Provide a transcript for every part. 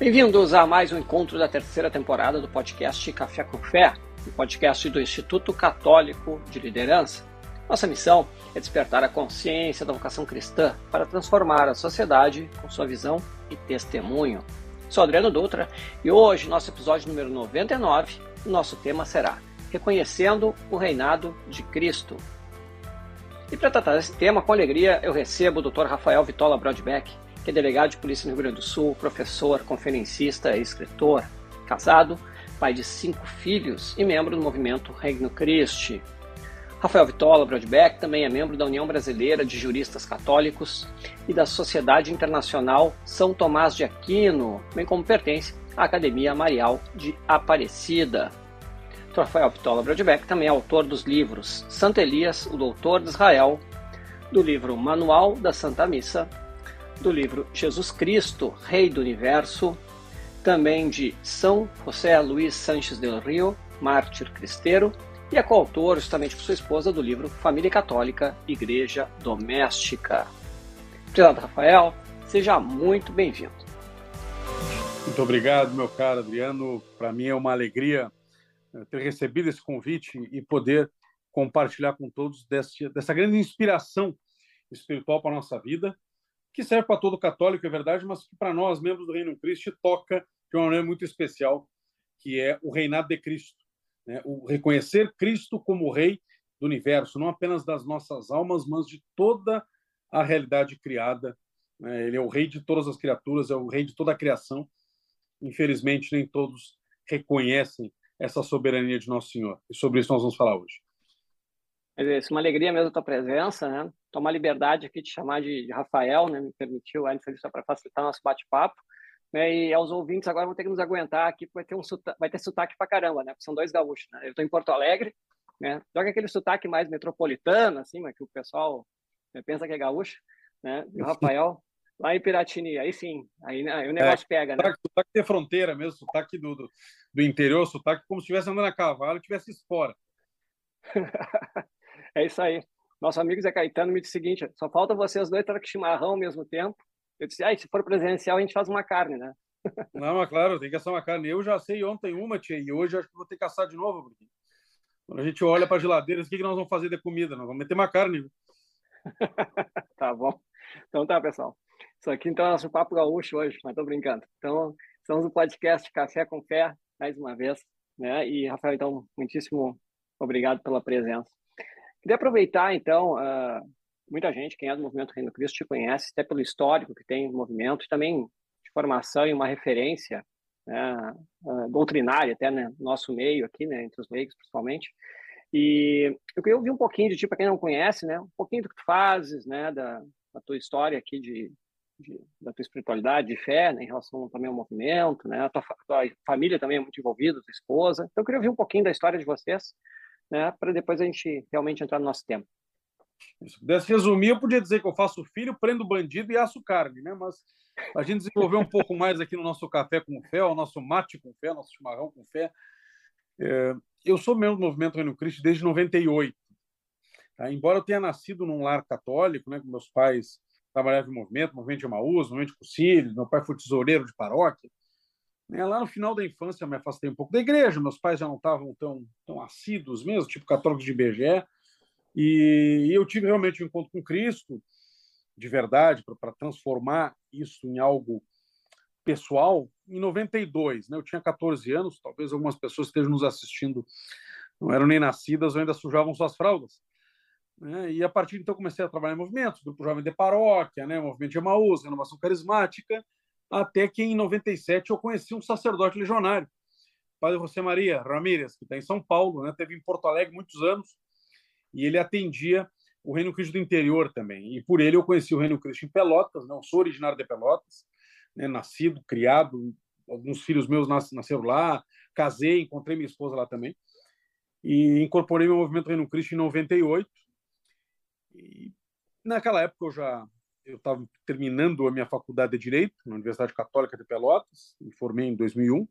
Bem-vindos a mais um encontro da terceira temporada do podcast Café com Fé, o podcast do Instituto Católico de Liderança. Nossa missão é despertar a consciência da vocação cristã para transformar a sociedade com sua visão e testemunho. Sou Adriano Dutra e hoje, nosso episódio número 99, o nosso tema será Reconhecendo o Reinado de Cristo. E para tratar desse tema, com alegria, eu recebo o Dr. Rafael Vitola Brodbeck, que é delegado de polícia no Rio Grande do Sul, professor, conferencista e escritor, casado, pai de 5 filhos e membro do movimento Regnum Christi. Rafael Vitola Brodbeck também é membro da União Brasileira de Juristas Católicos e da Sociedade Internacional São Tomás de Aquino, bem como pertence à Academia Marial de Aparecida. Dr. Rafael Vitola Brodbeck também é autor dos livros Santo Elias, o Doutor de Israel, do livro Manual da Santa Missa, do livro Jesus Cristo, Rei do Universo, também de São José Luís Sánchez del Rio, mártir cristeiro, e é coautor, justamente com sua esposa, do livro Família Católica, Igreja Doméstica. Prezado Rafael, seja muito bem-vindo. Muito obrigado, meu caro Adriano. Para mim é uma alegria ter recebido esse convite e poder compartilhar com todos dessa grande inspiração espiritual para a nossa vida, que serve para todo católico, é verdade, mas que para nós, membros do Reino Cristo, toca de uma maneira muito especial, que é o reinado de Cristo, né? O reconhecer Cristo como Rei do universo, não apenas das nossas almas, mas de toda a realidade criada, né? Ele é o Rei de todas as criaturas, é o Rei de toda a criação. Infelizmente, nem todos reconhecem essa soberania de Nosso Senhor. E sobre isso nós vamos falar hoje. É uma alegria mesmo a tua presença, né? Tomar liberdade aqui de chamar de Rafael, né? Me permitiu antes só para facilitar nosso bate-papo, né? E aos ouvintes agora vão ter que nos aguentar aqui, porque vai ter sotaque pra caramba, né? Porque são 2 gaúchos, né? Eu estou em Porto Alegre, né? Joga aquele sotaque mais metropolitano, assim, mas que o pessoal pensa que é gaúcho, né? E o Rafael lá em Piratini, aí sim, aí o negócio pega, né? Sotaque de fronteira mesmo, sotaque do interior, sotaque como se estivesse andando a cavalo e tivesse espora. É isso aí. Nosso amigo Zé Caetano me disse o seguinte: só falta vocês dois para que chimarrão ao mesmo tempo. Eu disse, se for presencial, a gente faz uma carne, né? Não, mas claro, tem que assar uma carne. Eu já sei ontem uma, tia, e hoje acho que vou ter que assar de novo, porque quando a gente olha para a geladeira, o que nós vamos fazer de comida? Nós vamos meter uma carne. Tá bom. Então tá, pessoal. Isso aqui então é nosso papo gaúcho hoje, mas tô brincando. Então, estamos no podcast Café com Fé, mais uma vez, né? E, Rafael, então, muitíssimo obrigado pela presença. Queria aproveitar, então, muita gente, quem é do Movimento Reino Cristo, te conhece, até pelo histórico que tem no movimento, e também de formação e uma referência, né, doutrinária até, né, no nosso meio aqui, né, entre os leigos principalmente. E eu queria ouvir um pouquinho de ti, para quem não conhece, né, um pouquinho do que tu fazes, né, da tua história aqui da tua espiritualidade, de fé, né, em relação também ao movimento, né, a tua família também é muito envolvida, tua esposa. Então eu queria ouvir um pouquinho da história de vocês, né, para depois a gente realmente entrar no nosso tema. Se pudesse resumir, eu podia dizer que eu faço filho, prendo bandido e asso carne, né? Mas a gente desenvolver um pouco mais aqui no nosso café com fé, o nosso mate com fé, nosso chimarrão com fé. Eu sou membro do Movimento Reino Cristo desde 98. Tá? Embora eu tenha nascido num lar católico, né, com meus pais trabalhavam no movimento de Emaús, movimento de Cucílios, meu pai foi tesoureiro de paróquia. Lá no final da infância eu me afastei um pouco da igreja, meus pais já não estavam tão assíduos mesmo, tipo católicos de IBGE, e eu tive realmente um encontro com Cristo, de verdade, para transformar isso em algo pessoal, em 92. Né? Eu tinha 14 anos, talvez algumas pessoas que estejam nos assistindo não eram nem nascidas ou ainda sujavam suas fraldas. Né? E a partir de então comecei a trabalhar em movimentos, Grupo Jovem de Paróquia, né? Movimento de Emaús, Renovação Carismática, até que em 97 eu conheci um sacerdote legionário, Padre José Maria Ramírez, que está em São Paulo, né? Teve em Porto Alegre muitos anos, e ele atendia o Reino Cristo do interior também. E por ele eu conheci o Reino Cristo em Pelotas, né? Eu sou originário de Pelotas, né? Nascido, criado, alguns filhos meus nasceram lá, casei, encontrei minha esposa lá também, e incorporei meu movimento Reino Cristo em 98. E naquela época eu estava terminando a minha faculdade de Direito na Universidade Católica de Pelotas, me formei em 2001,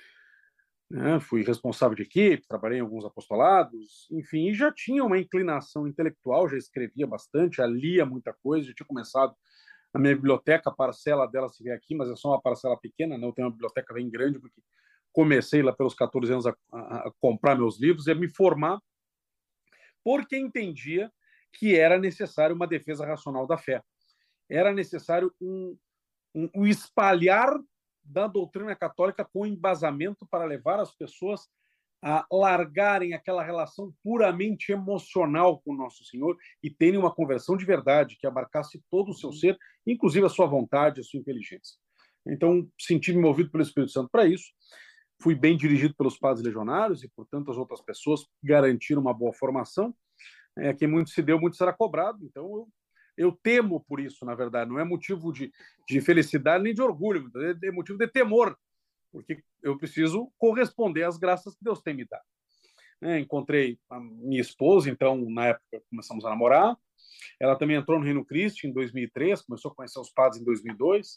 né? Fui responsável de equipe, trabalhei em alguns apostolados, enfim, e já tinha uma inclinação intelectual, já escrevia bastante, já lia muita coisa, já tinha começado a minha biblioteca, a parcela dela se vê aqui, mas é só uma parcela pequena, né? Eu tenho uma biblioteca bem grande, porque comecei lá pelos 14 anos a comprar meus livros e a me formar, porque entendia que era necessário uma defesa racional da fé. Era necessário um espalhar da doutrina católica com embasamento para levar as pessoas a largarem aquela relação puramente emocional com o Nosso Senhor e terem uma conversão de verdade, que abarcasse todo o seu ser, inclusive a sua vontade, a sua inteligência. Então, senti-me movido pelo Espírito Santo para isso. Fui bem dirigido pelos padres legionários e por tantas outras pessoas que garantiram uma boa formação. Quem muito se deu, muito será cobrado. Então, eu temo por isso, na verdade. Não é motivo de felicidade nem de orgulho, é motivo de temor, porque eu preciso corresponder às graças que Deus tem me dado. Encontrei a minha esposa, então, na época, começamos a namorar. Ela também entrou no Reino Cristo em 2003, começou a conhecer os padres em 2002,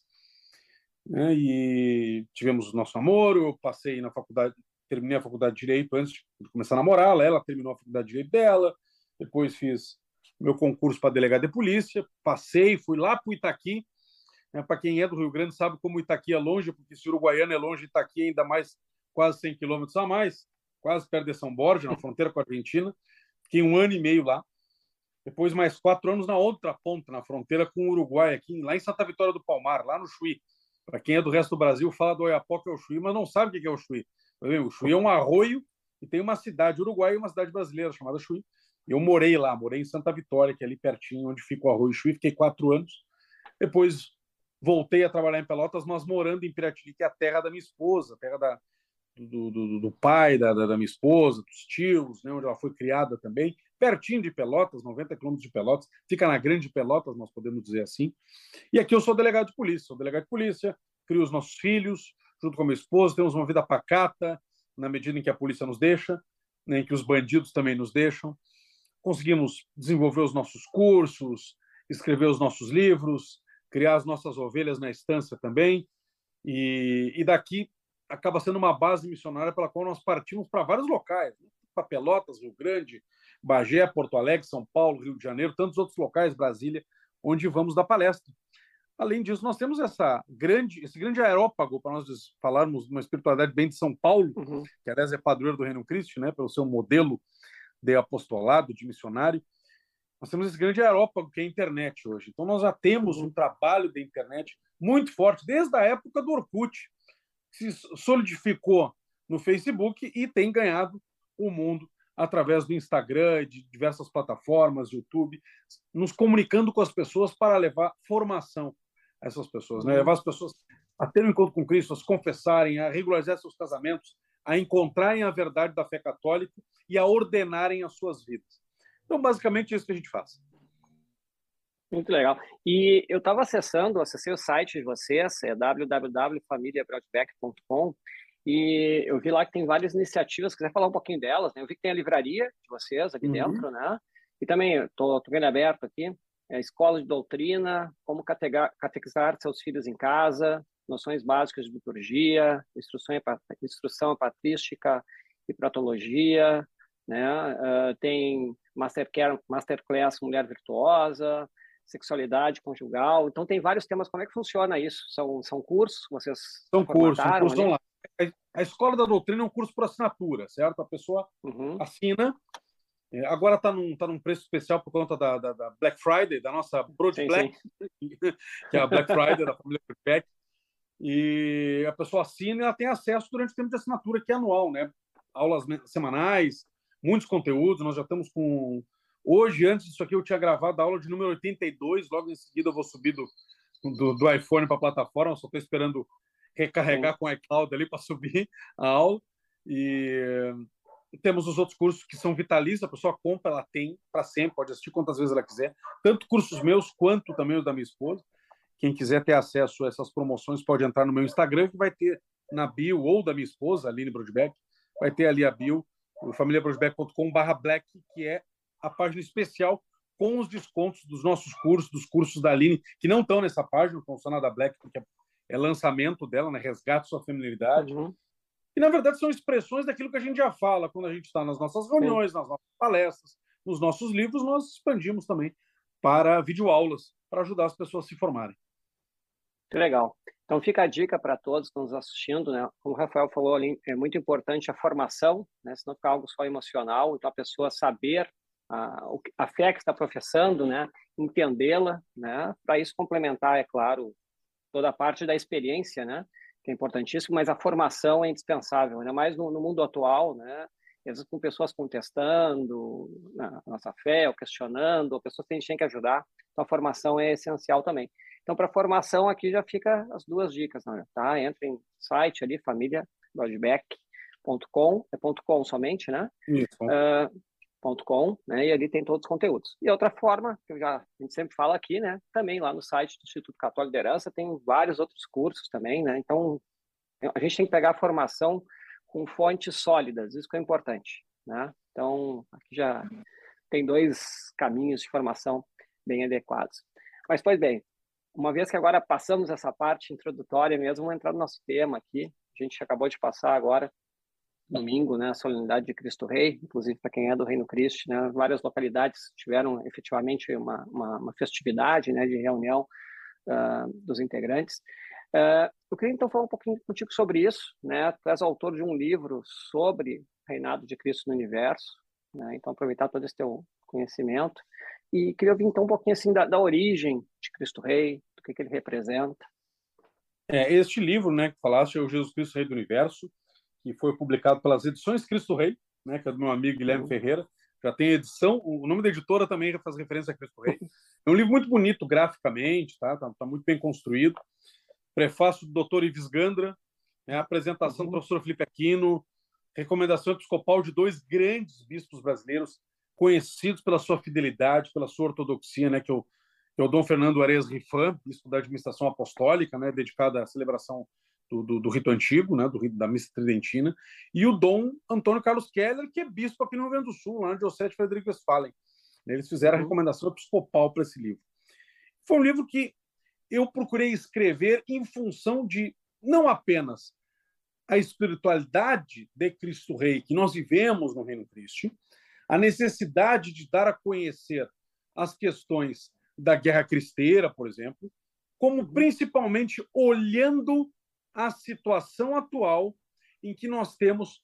e tivemos o nosso namoro. Eu passei na faculdade, terminei a faculdade de Direito antes de começar a namorá-la. Ela terminou a faculdade de Direito dela, depois fiz meu concurso para delegado de polícia, passei, fui lá para o Itaqui. Para quem é do Rio Grande sabe como Itaqui é longe, porque se Uruguaiana é longe, Itaqui é ainda mais, quase 100 quilômetros a mais, quase perto de São Borja, na fronteira com a Argentina. Fiquei 1 ano e meio lá. Depois mais 4 anos na outra ponta, na fronteira com o Uruguai, aqui, lá em Santa Vitória do Palmar, lá no Chuí. Para quem é do resto do Brasil, fala do Oiapoque é o Chuí, mas não sabe o que é o Chuí. O Chuí é um arroio e tem uma cidade uruguaia e uma cidade brasileira chamada Chuí. Eu morei lá, morei em Santa Vitória, que é ali pertinho, onde fica o arroio Chuí. Fiquei 4 anos. Depois voltei a trabalhar em Pelotas, mas morando em Piratini, que é a terra da minha esposa, a terra do pai da minha esposa, dos tios, né, onde ela foi criada também, pertinho de Pelotas, 90 quilômetros de Pelotas, fica na Grande Pelotas, nós podemos dizer assim. E aqui eu sou delegado de polícia, crio os nossos filhos, junto com a minha esposa, temos uma vida pacata, na medida em que a polícia nos deixa, né, em que os bandidos também nos deixam. Conseguimos desenvolver os nossos cursos, escrever os nossos livros, criar as nossas ovelhas na estância também, e daqui acaba sendo uma base missionária pela qual nós partimos para vários locais, né? Para Pelotas, Rio Grande, Bagé, Porto Alegre, São Paulo, Rio de Janeiro, tantos outros locais, Brasília, onde vamos dar palestra. Além disso, nós temos esse grande aerópago, para nós falarmos de uma espiritualidade bem de São Paulo, que aliás é padroeiro do Reino Cristo, né, pelo seu modelo de apostolado, de missionário. Nós temos esse grande aerópago que é a internet hoje. Então, nós já temos um trabalho da internet muito forte, desde a época do Orkut, que se solidificou no Facebook e tem ganhado o mundo através do Instagram e de diversas plataformas, YouTube, nos comunicando com as pessoas para levar formação a essas pessoas, né? Levar as pessoas a terem um encontro com Cristo, a se confessarem, a regularizar seus casamentos, a encontrarem a verdade da fé católica e a ordenarem as suas vidas. Então, basicamente, é isso que a gente faz. Muito legal. E eu estava acessei o site de vocês, é www.familiabroadback.com, e eu vi lá que tem várias iniciativas. Se quiser falar um pouquinho delas, né? Eu vi que tem a livraria de vocês aqui dentro, né? E também estou vendo aberto aqui, escola de doutrina, como catequizar seus filhos em casa, noções básicas de liturgia, instrução patrística e pratologia, né? Tem masterclass Mulher Virtuosa, sexualidade conjugal. Então, tem vários temas. Como é que funciona isso? São cursos? Vocês são cursos online. A Escola da Doutrina é um curso por assinatura, certo? A pessoa assina. Agora está num preço especial por conta da Black Friday, da nossa Broad Black, que é a Black Friday da família Broadback. E a pessoa assina e ela tem acesso durante o tempo de assinatura, que é anual, né? Aulas semanais, muitos conteúdos. Nós já estamos com... Hoje, antes disso aqui, eu tinha gravado a aula de número 82. Logo em seguida, eu vou subir do iPhone para a plataforma. Só estou esperando recarregar com o iCloud ali para subir a aula. E temos os outros cursos que são vitalícios. A pessoa compra, ela tem para sempre, pode assistir quantas vezes ela quiser. Tanto cursos meus quanto também os da minha esposa. Quem quiser ter acesso a essas promoções pode entrar no meu Instagram, que vai ter na bio, ou da minha esposa, Aline Broadback, vai ter ali a bio, o familiabroadback.com/black, que é a página especial com os descontos dos nossos cursos, dos cursos da Aline, que não estão nessa página, estão só na da Black, porque é lançamento dela, né? Resgate sua feminilidade. E, na verdade, são expressões daquilo que a gente já fala quando a gente está nas nossas reuniões, nas nossas palestras, nos nossos livros. Nós expandimos também para videoaulas, para ajudar as pessoas a se formarem. Muito legal. Então fica a dica para todos que estão nos assistindo, né? Como o Rafael falou ali, é muito importante a formação, né? Senão fica algo só emocional, então a pessoa saber a fé que está professando, né? Entendê-la, né? Para isso complementar, é claro, toda a parte da experiência, né? Que é importantíssimo, mas a formação é indispensável, ainda mais no mundo atual, né? E às vezes com pessoas contestando a nossa fé, ou questionando, ou pessoas que a gente tem que ajudar. Então a formação é essencial também. Então, para formação, aqui já fica as duas dicas, né? Tá? Entra em site ali, famílialodgeback.com, é .com somente, né? Isso. .com, né? E ali tem todos os conteúdos. E outra forma, que a gente sempre fala aqui, né? Também lá no site do Instituto Católico de Liderança tem vários outros cursos também, né? Então, a gente tem que pegar a formação com fontes sólidas, isso que é importante, né? Então, aqui já tem dois caminhos de formação bem adequados. Mas, pois bem, uma vez que agora passamos essa parte introdutória mesmo, vamos entrar no nosso tema aqui. A gente acabou de passar agora, domingo, né, a solenidade de Cristo Rei, inclusive para quem é do Reino Cristo, né, várias localidades tiveram efetivamente uma festividade, né, de reunião dos integrantes. Eu queria então falar um pouquinho contigo sobre isso, né? Tu és autor de um livro sobre o reinado de Cristo no universo, né? Então aproveitar todo esse teu conhecimento e queria ouvir então um pouquinho assim da origem de Cristo Rei, do que ele representa. Este livro, né, que falaste, é o Jesus Cristo Rei do Universo, que foi publicado pelas Edições Cristo Rei, né, que é do meu amigo Guilherme Ferreira. Já tem edição, o nome da editora também faz referência a Cristo Rei. É um livro muito bonito graficamente, tá muito bem construído. Prefácio do Dr. Ives Gandra, né, apresentação do professor Felipe Aquino, recomendação episcopal de dois grandes bispos brasileiros conhecidos pela sua fidelidade, pela sua ortodoxia, né, que é o Dom Fernando Areias Rifan, bispo da administração apostólica, né, dedicado à celebração do rito antigo, né, do rito da missa tridentina, e o Dom Antônio Carlos Keller, que é bispo aqui no Rio Grande do Sul, lá na Diocese de Frederico Westphalen. Eles fizeram a recomendação episcopal para esse livro. Foi um livro que eu procurei escrever em função de não apenas a espiritualidade de Cristo Rei que nós vivemos no Reino Cristo, a necessidade de dar a conhecer as questões da guerra cristeira, por exemplo, como principalmente olhando a situação atual em que nós temos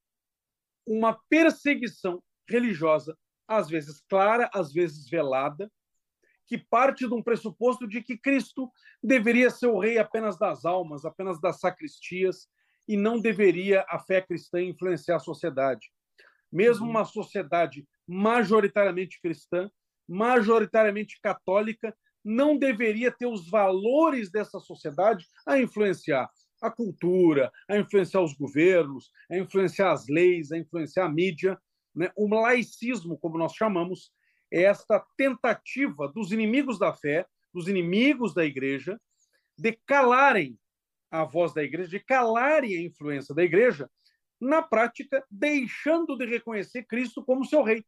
uma perseguição religiosa, às vezes clara, às vezes velada, que parte de um pressuposto de que Cristo deveria ser o rei apenas das almas, apenas das sacristias, e não deveria a fé cristã influenciar a sociedade. Mesmo uma sociedade majoritariamente cristã, majoritariamente católica, não deveria ter os valores dessa sociedade a influenciar a cultura, a influenciar os governos, a influenciar as leis, a influenciar a mídia. Né? O laicismo, como nós chamamos, é esta tentativa dos inimigos da fé, dos inimigos da igreja, de calarem a voz da igreja, de calarem a influência da igreja, na prática, deixando de reconhecer Cristo como seu rei.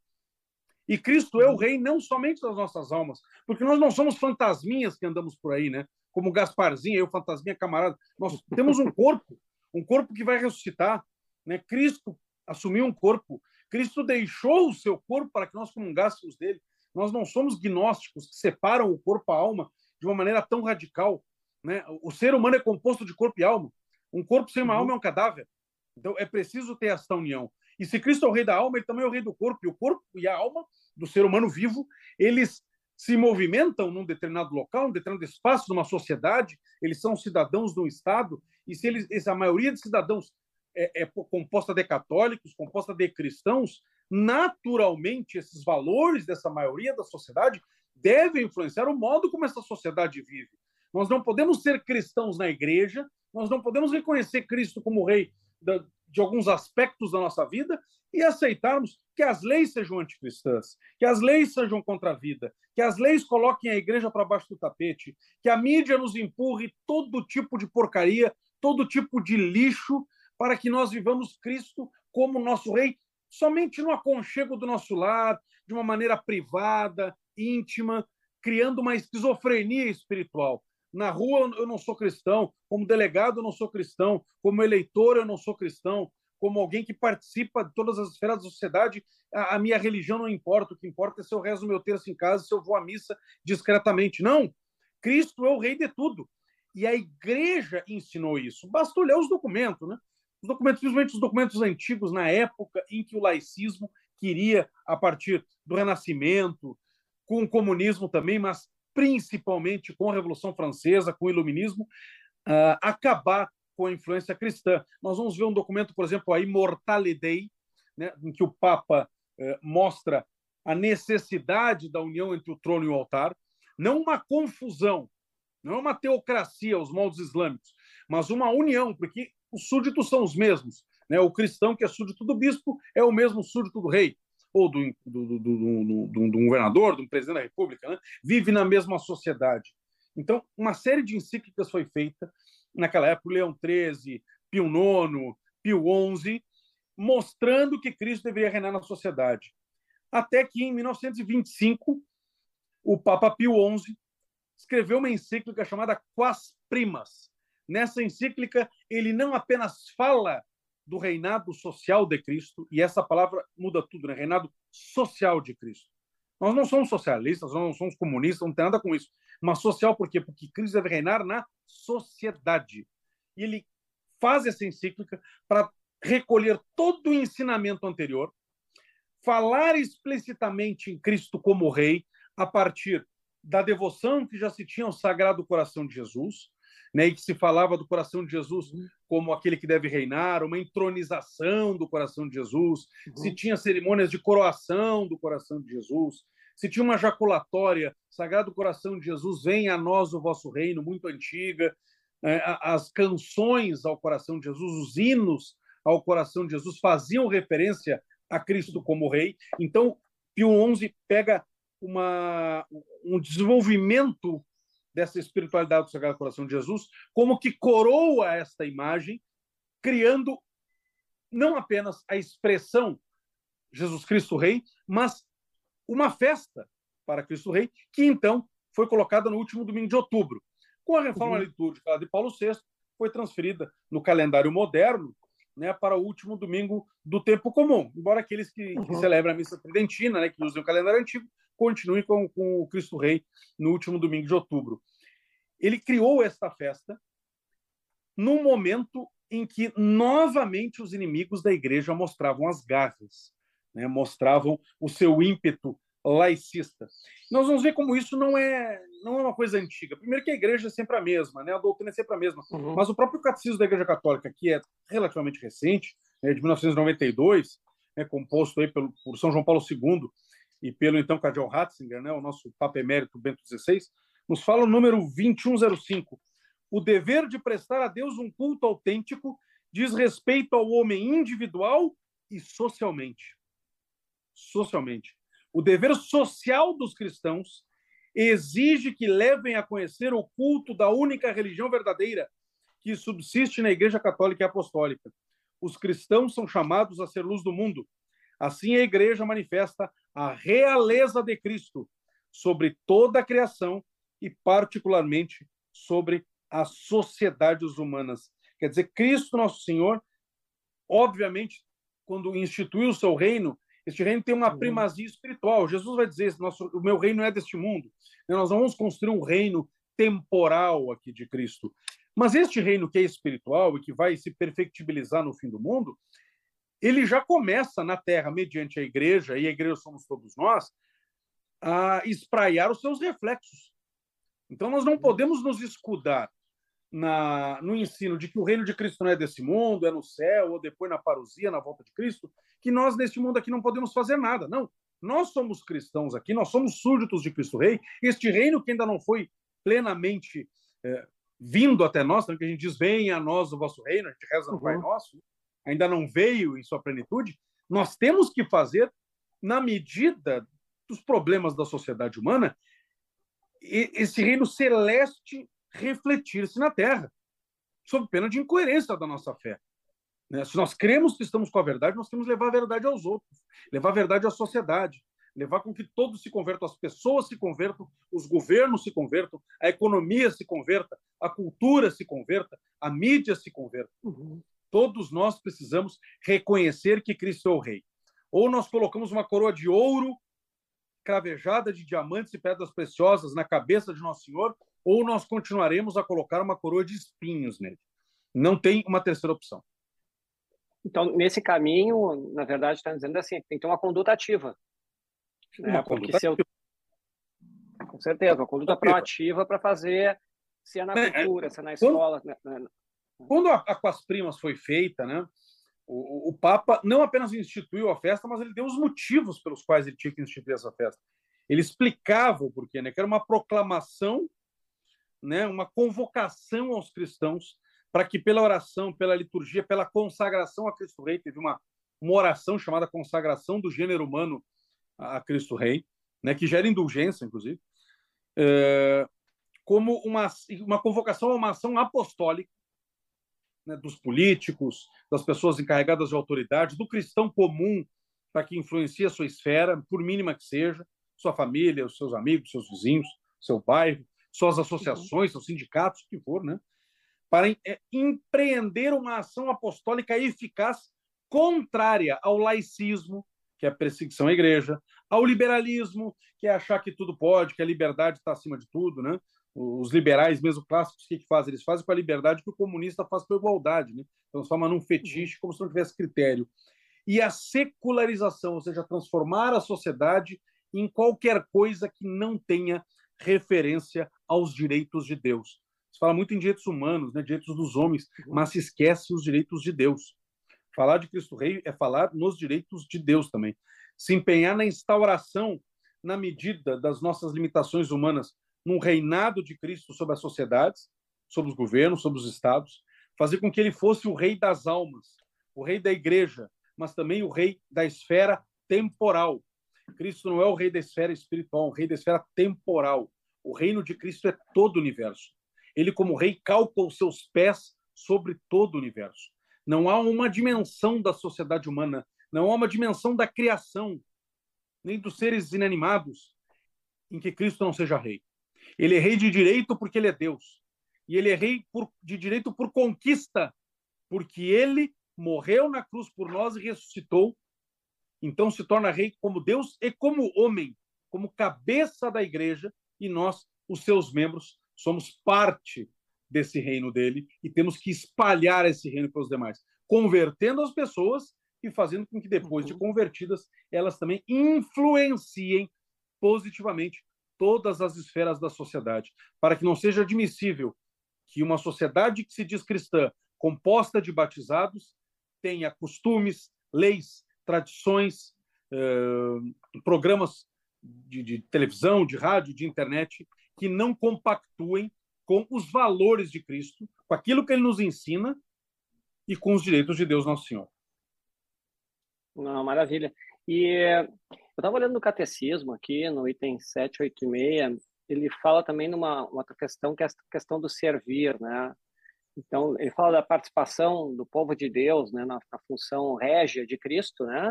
E Cristo é o rei não somente das nossas almas, porque nós não somos fantasminhas que andamos por aí, né? Como Gasparzinho, eu, fantasminha camarada. Nós temos um corpo que vai ressuscitar, né? Cristo assumiu um corpo. Cristo deixou o seu corpo para que nós comungássemos dele. Nós não somos gnósticos que separam o corpo e a alma de uma maneira tão radical. Né? O ser humano é composto de corpo e alma. Um corpo sem uma alma é um cadáver. Então é preciso ter esta união. E se Cristo é o rei da alma, ele também é o rei do corpo. E o corpo e a alma do ser humano vivo, eles se movimentam num determinado local, num determinado espaço, numa sociedade, eles são cidadãos de um Estado, e se a maioria de cidadãos é composta de católicos, composta de cristãos, naturalmente esses valores dessa maioria da sociedade devem influenciar o modo como essa sociedade vive. Nós não podemos ser cristãos na igreja, nós não podemos reconhecer Cristo como rei de alguns aspectos da nossa vida e aceitarmos que as leis sejam anticristãs, que as leis sejam contra a vida, que as leis coloquem a igreja para baixo do tapete, que a mídia nos empurre todo tipo de porcaria, todo tipo de lixo, para que nós vivamos Cristo como nosso rei, somente no aconchego do nosso lar, de uma maneira privada, íntima, criando uma esquizofrenia espiritual. Na rua eu não sou cristão, como delegado eu não sou cristão, como eleitor eu não sou cristão, como alguém que participa de todas as esferas da sociedade, a minha religião não importa, o que importa é se eu rezo meu terço em casa, se eu vou à missa discretamente. Não, Cristo é o rei de tudo. E a igreja ensinou isso. Basta olhar os documentos, né? Os documentos, principalmente os documentos antigos, na época em que o laicismo queria, a partir do Renascimento, com o comunismo também, mas principalmente com a Revolução Francesa, com o Iluminismo, acabar com a influência cristã. Nós vamos ver um documento, por exemplo, a Immortale Dei, né, em que o Papa mostra a necessidade da união entre o trono e o altar, não uma confusão, não é uma teocracia aos moldes islâmicos, mas uma união, porque os súditos são os mesmos. Né? O cristão que é súdito do bispo é o mesmo súdito do rei, ou do governador, do presidente da república, né? Vive na mesma sociedade. Então, uma série de encíclicas foi feita naquela época, Leão XIII, Pio IX, Pio XI, mostrando que Cristo deveria reinar na sociedade. Até que, em 1925, o Papa Pio XI escreveu uma encíclica chamada Quas Primas. Nessa encíclica, ele não apenas fala do reinado social de Cristo, e essa palavra muda tudo, né? Reinado social de Cristo. Nós não somos socialistas, nós não somos comunistas, não tem nada com isso. Mas social por quê? Porque Cristo deve reinar na sociedade. E ele faz essa encíclica para recolher todo o ensinamento anterior, falar explicitamente em Cristo como rei, a partir da devoção que já se tinha ao Sagrado Coração de Jesus, né, e que se falava do coração de Jesus como aquele que deve reinar, uma entronização do coração de Jesus, se tinha cerimônias de coroação do coração de Jesus, se tinha uma jaculatória, Sagrado Coração de Jesus, venha a nós o vosso reino, muito antiga, as canções ao coração de Jesus, os hinos ao coração de Jesus faziam referência a Cristo como rei. Então, Pio XI pega um desenvolvimento dessa espiritualidade do Sagrado Coração de Jesus, como que coroa esta imagem, criando não apenas a expressão Jesus Cristo Rei, mas uma festa para Cristo Rei, que então foi colocada no último domingo de outubro. Com a reforma litúrgica de Paulo VI, foi transferida no calendário moderno, né, para o último domingo do tempo comum. Embora aqueles que celebram a missa tridentina, né, que usam o calendário antigo, continuem com o Cristo Rei no último domingo de outubro. Ele criou esta festa num momento em que novamente os inimigos da igreja mostravam as garras, né, mostravam o seu ímpeto laicista. Nós vamos ver como isso não é uma coisa antiga. Primeiro que a igreja é sempre a mesma, né, a doutrina é sempre a mesma, mas o próprio catecismo da Igreja Católica, que é relativamente recente, né, de 1992, né, composto aí por São João Paulo II e pelo então cardeal Ratzinger, né, o nosso Papa Emérito Bento XVI, nos fala o número 2105. O dever de prestar a Deus um culto autêntico diz respeito ao homem individual e socialmente. Socialmente. O dever social dos cristãos exige que levem a conhecer o culto da única religião verdadeira que subsiste na Igreja Católica e Apostólica. Os cristãos são chamados a ser luz do mundo. Assim, a Igreja manifesta a realeza de Cristo sobre toda a criação e, particularmente, sobre as sociedades humanas. Quer dizer, Cristo, nosso Senhor, obviamente, quando instituiu o seu reino, este reino tem uma primazia espiritual. Jesus vai dizer, o meu reino é deste mundo. Nós não vamos construir um reino temporal aqui de Cristo. Mas este reino que é espiritual e que vai se perfectibilizar no fim do mundo, ele já começa na Terra, mediante a igreja, e a igreja somos todos nós, a espraiar os seus reflexos. Então, nós não podemos nos escudar no ensino de que o reino de Cristo não é desse mundo, é no céu, ou depois na parousia, na volta de Cristo, que nós, neste mundo aqui, não podemos fazer nada. Não, nós somos cristãos aqui, nós somos súditos de Cristo Rei. Este reino que ainda não foi plenamente vindo até nós, que a gente diz, venha a nós o vosso reino, a gente reza no Pai Nosso, ainda não veio em sua plenitude, nós temos que fazer, na medida dos problemas da sociedade humana, esse reino celeste refletir-se na Terra, sob pena de incoerência da nossa fé. Se nós cremos que estamos com a verdade, nós temos que levar a verdade aos outros, levar a verdade à sociedade, levar com que todos se convertam, as pessoas se convertam, os governos se convertam, a economia se converta, a cultura se converta, a mídia se converta. Todos nós precisamos reconhecer que Cristo é o Rei. Ou nós colocamos uma coroa de ouro cravejada de diamantes e pedras preciosas na cabeça de Nosso Senhor, ou nós continuaremos a colocar uma coroa de espinhos nele. Não tem uma terceira opção. Então, nesse caminho, na verdade, está dizendo assim, tem que ter uma conduta ativa. Né? Uma Porque conduta se eu... Com certeza, uma conduta proativa para fazer, se é na cultura, se é na escola. Quando a Aquas Primas foi feita, né, o Papa não apenas instituiu a festa, mas ele deu os motivos pelos quais ele tinha que instituir essa festa. Ele explicava o porquê, né, que era uma proclamação, né, uma convocação aos cristãos para que pela oração, pela liturgia, pela consagração a Cristo Rei, teve uma oração chamada consagração do gênero humano a Cristo Rei, né, que gera indulgência, inclusive, como uma convocação a uma ação apostólica, né, dos políticos, das pessoas encarregadas de autoridade, do cristão comum, para que influencie a sua esfera, por mínima que seja, sua família, os seus amigos, seus vizinhos, seu bairro, suas associações, seus sindicatos, o que for, né, para empreender uma ação apostólica eficaz contrária ao laicismo, que é a perseguição à igreja, ao liberalismo, que é achar que tudo pode, que a liberdade está acima de tudo, né? Os liberais, mesmo clássicos, o que fazem? Eles fazem com a liberdade que o comunista faz com a igualdade, né? Transforma num fetiche, como se não tivesse critério. E a secularização, ou seja, transformar a sociedade em qualquer coisa que não tenha referência aos direitos de Deus. Se fala muito em direitos humanos, né? Direitos dos homens, mas se esquece os direitos de Deus. Falar de Cristo Rei é falar nos direitos de Deus também. Se empenhar na instauração, na medida das nossas limitações humanas, num reinado de Cristo sobre as sociedades, sobre os governos, sobre os estados, fazer com que ele fosse o rei das almas, o rei da igreja, mas também o rei da esfera temporal. Cristo não é o rei da esfera espiritual, é o rei da esfera temporal. O reino de Cristo é todo o universo. Ele, como rei, calca os seus pés sobre todo o universo. Não há uma dimensão da sociedade humana, não há uma dimensão da criação, nem dos seres inanimados, em que Cristo não seja rei. Ele é rei de direito porque ele é Deus. E ele é rei de direito por conquista, porque ele morreu na cruz por nós e ressuscitou. Então se torna rei como Deus e como homem, como cabeça da igreja, e nós, os seus membros, somos parte desse reino dele e temos que espalhar esse reino para os demais, convertendo as pessoas e fazendo com que depois de convertidas, elas também influenciem positivamente todas as esferas da sociedade, para que não seja admissível que uma sociedade que se diz cristã, composta de batizados, tenha costumes, leis, tradições, programas de televisão, de rádio, de internet, que não compactuem com os valores de Cristo, com aquilo que ele nos ensina e com os direitos de Deus Nosso Senhor. Não, maravilha. E eu estava olhando no catecismo aqui, no item 786, ele fala também numa outra questão, que é a questão do servir, né? Então, ele fala da participação do povo de Deus, né, na função régia de Cristo, né?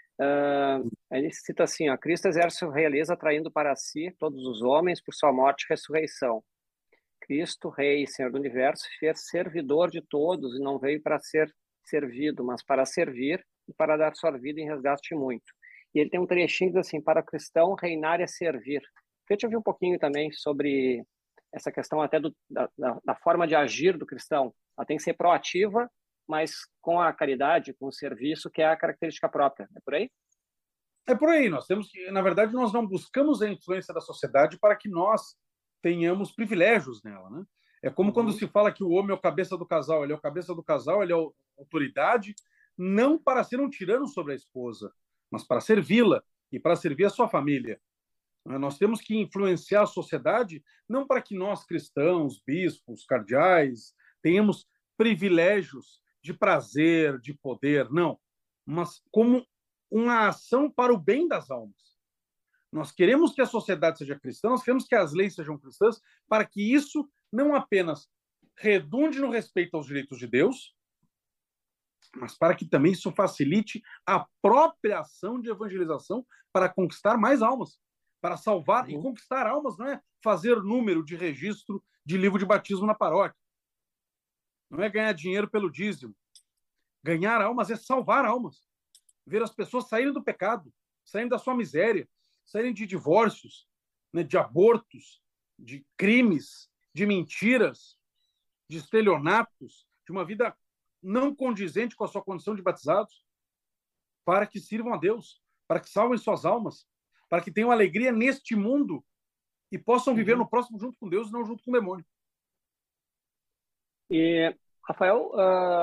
Ele cita assim, ó, Cristo exerce realeza atraindo para si todos os homens por sua morte e ressurreição. Cristo, Rei e Senhor do Universo, fez servidor de todos e não veio para ser servido, mas para servir e para dar sua vida em resgate muito. E ele tem um trechinho assim, para o cristão reinar é servir. Queria te ouvir um pouquinho também sobre essa questão até da forma de agir do cristão. Ela tem que ser proativa, mas com a caridade, com o serviço, que é a característica própria. É por aí? É por aí. Nós temos que, na verdade, nós não buscamos a influência da sociedade para que nós tenhamos privilégios nela, né? É como quando se fala que o homem é o cabeça do casal, ele é o cabeça do casal, ele é a autoridade, não para ser um tirano sobre a esposa, mas para servi-la e para servir a sua família. Nós temos que influenciar a sociedade não para que nós, cristãos, bispos, cardeais, tenhamos privilégios de prazer, de poder, não, mas como uma ação para o bem das almas. Nós queremos que a sociedade seja cristã, nós queremos que as leis sejam cristãs, para que isso não apenas redunde no respeito aos direitos de Deus, mas para que também isso facilite a própria ação de evangelização para conquistar mais almas, para salvar e conquistar almas, não é fazer número de registro de livro de batismo na paróquia, não é ganhar dinheiro pelo dízimo. Ganhar almas é salvar almas, ver as pessoas saírem do pecado, saírem da sua miséria, saírem de divórcios, né, de abortos, de crimes, de mentiras, de estelionatos, de uma vida não condizente com a sua condição de batizados, para que sirvam a Deus, para que salvem suas almas, para que tenham alegria neste mundo e possam viver no próximo junto com Deus e não junto com o demônio. E, Rafael,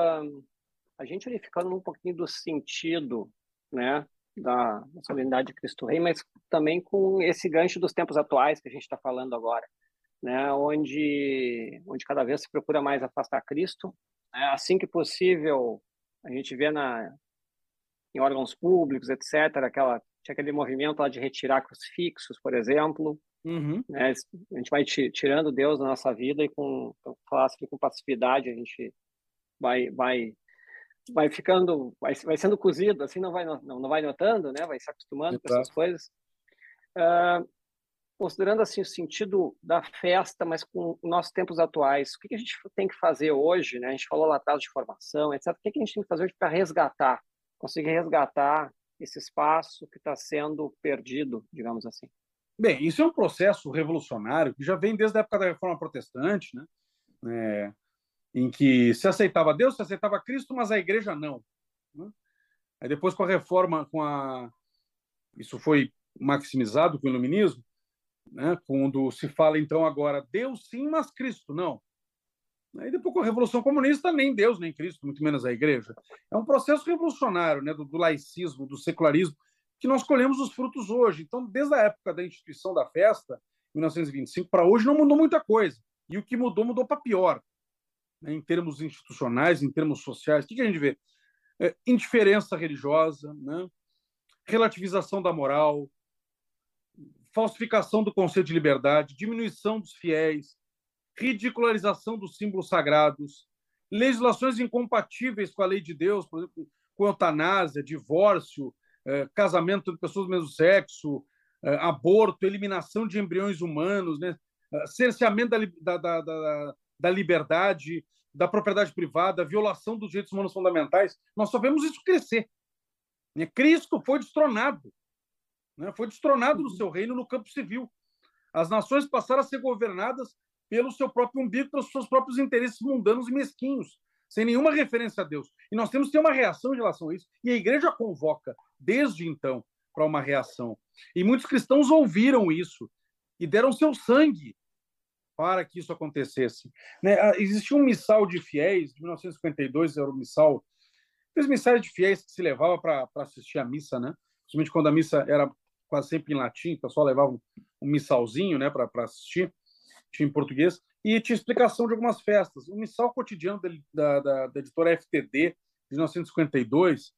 a gente unificando um pouquinho do sentido, né, da solenidade de Cristo Rei, mas também com esse gancho dos tempos atuais que a gente está falando agora, né, onde cada vez se procura mais afastar Cristo, né, assim que possível, a gente vê em órgãos públicos, etc., tinha aquele movimento lá de retirar crucifixos, por exemplo, né, a gente vai tirando Deus da nossa vida e com passividade a gente vai ficando, vai sendo cozido, assim não vai notando, né? Vai se acostumando com essas coisas. Considerando assim o sentido da festa, mas com os nossos tempos atuais, o que a gente tem que fazer hoje, né? A gente falou lá atrás de formação, etc. O que a gente tem que fazer hoje para conseguir resgatar esse espaço que está sendo perdido, digamos assim? Bem, isso é um processo revolucionário que já vem desde a época da Reforma Protestante, né? Em que se aceitava Deus, se aceitava Cristo, mas a igreja não, né? Aí depois com a Reforma, isso foi maximizado com o Iluminismo, né? Quando se fala então agora Deus sim, mas Cristo não. Aí depois com a Revolução Comunista, nem Deus, nem Cristo, muito menos a igreja. É um processo revolucionário, né? Do laicismo, do secularismo, que nós colhemos os frutos hoje. Então, desde a época da instituição da festa, 1925, para hoje, não mudou muita coisa. E o que mudou para pior, né? Em termos institucionais, em termos sociais. O que a gente vê? Indiferença religiosa, né? Relativização da moral, falsificação do conceito de liberdade, diminuição dos fiéis, ridicularização dos símbolos sagrados, legislações incompatíveis com a lei de Deus, por exemplo, com eutanásia, divórcio, casamento entre pessoas do mesmo sexo, aborto, eliminação de embriões humanos, né? Cerceamento da liberdade, da propriedade privada, violação dos direitos humanos fundamentais. Nós só vemos isso crescer. Cristo foi destronado, né? Foi destronado no seu reino no campo civil. As nações passaram a ser governadas pelo seu próprio umbigo, pelos seus próprios interesses mundanos e mesquinhos, sem nenhuma referência a Deus. E nós temos que ter uma reação em relação a isso. E a igreja convoca, desde então, para uma reação. E muitos cristãos ouviram isso e deram seu sangue para que isso acontecesse. Né? Existia um missal de fiéis, de 1952, era o missal, aqueles missais de fiéis que se levava para assistir a missa, né? Principalmente quando a missa era quase sempre em latim, o pessoal levava um missalzinho, né, para assistir, tinha em português, e tinha explicação de algumas festas. O missal cotidiano da editora FTD, de 1952,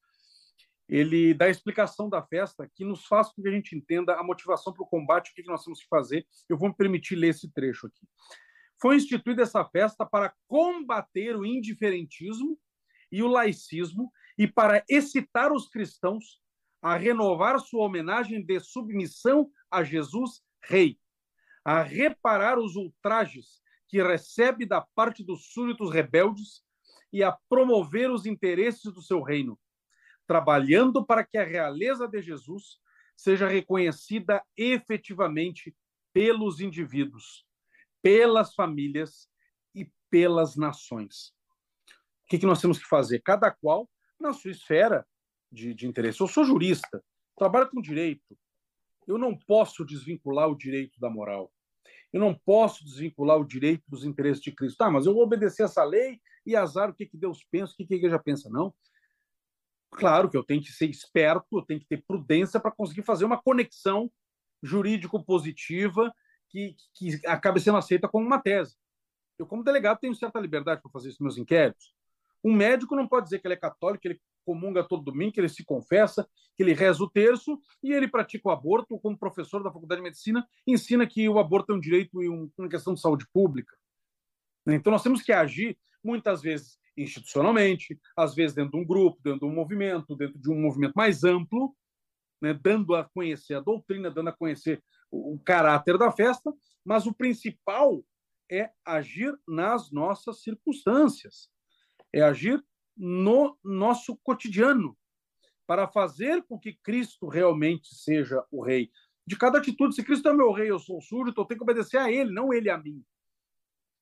ele dá a explicação da festa que nos faz com que a gente entenda a motivação para o combate, o que nós temos que fazer. Eu vou me permitir ler esse trecho aqui. Foi instituída essa festa para combater o indiferentismo e o laicismo e para excitar os cristãos a renovar sua homenagem de submissão a Jesus Rei, a reparar os ultrajes que recebe da parte dos súditos rebeldes e a promover os interesses do seu reino, trabalhando para que a realeza de Jesus seja reconhecida efetivamente pelos indivíduos, pelas famílias e pelas nações. O que nós temos que fazer? Cada qual na sua esfera de interesse. Eu sou jurista, trabalho com direito. Eu não posso desvincular o direito da moral. Eu não posso desvincular o direito dos interesses de Cristo. Tá, mas eu vou obedecer essa lei e azar o que Deus pensa, o que a igreja pensa. Não. Claro que eu tenho que ser esperto, eu tenho que ter prudência para conseguir fazer uma conexão jurídico-positiva que acabe sendo aceita como uma tese. Eu, como delegado, tenho certa liberdade para fazer esses meus inquéritos. Um médico não pode dizer que ele é católico, que ele comunga todo domingo, que ele se confessa, que ele reza o terço e ele pratica o aborto, como professor da Faculdade de Medicina, ensina que o aborto é um direito e uma questão de saúde pública. Então nós temos que agir, muitas vezes, institucionalmente, às vezes dentro de um grupo, dentro de um movimento mais amplo, né, dando a conhecer a doutrina, dando a conhecer o caráter da festa, mas o principal é agir nas nossas circunstâncias, é agir no nosso cotidiano, para fazer com que Cristo realmente seja o rei. De cada atitude, se Cristo é meu rei, eu sou o súdito, eu tenho que obedecer a ele, não ele a mim.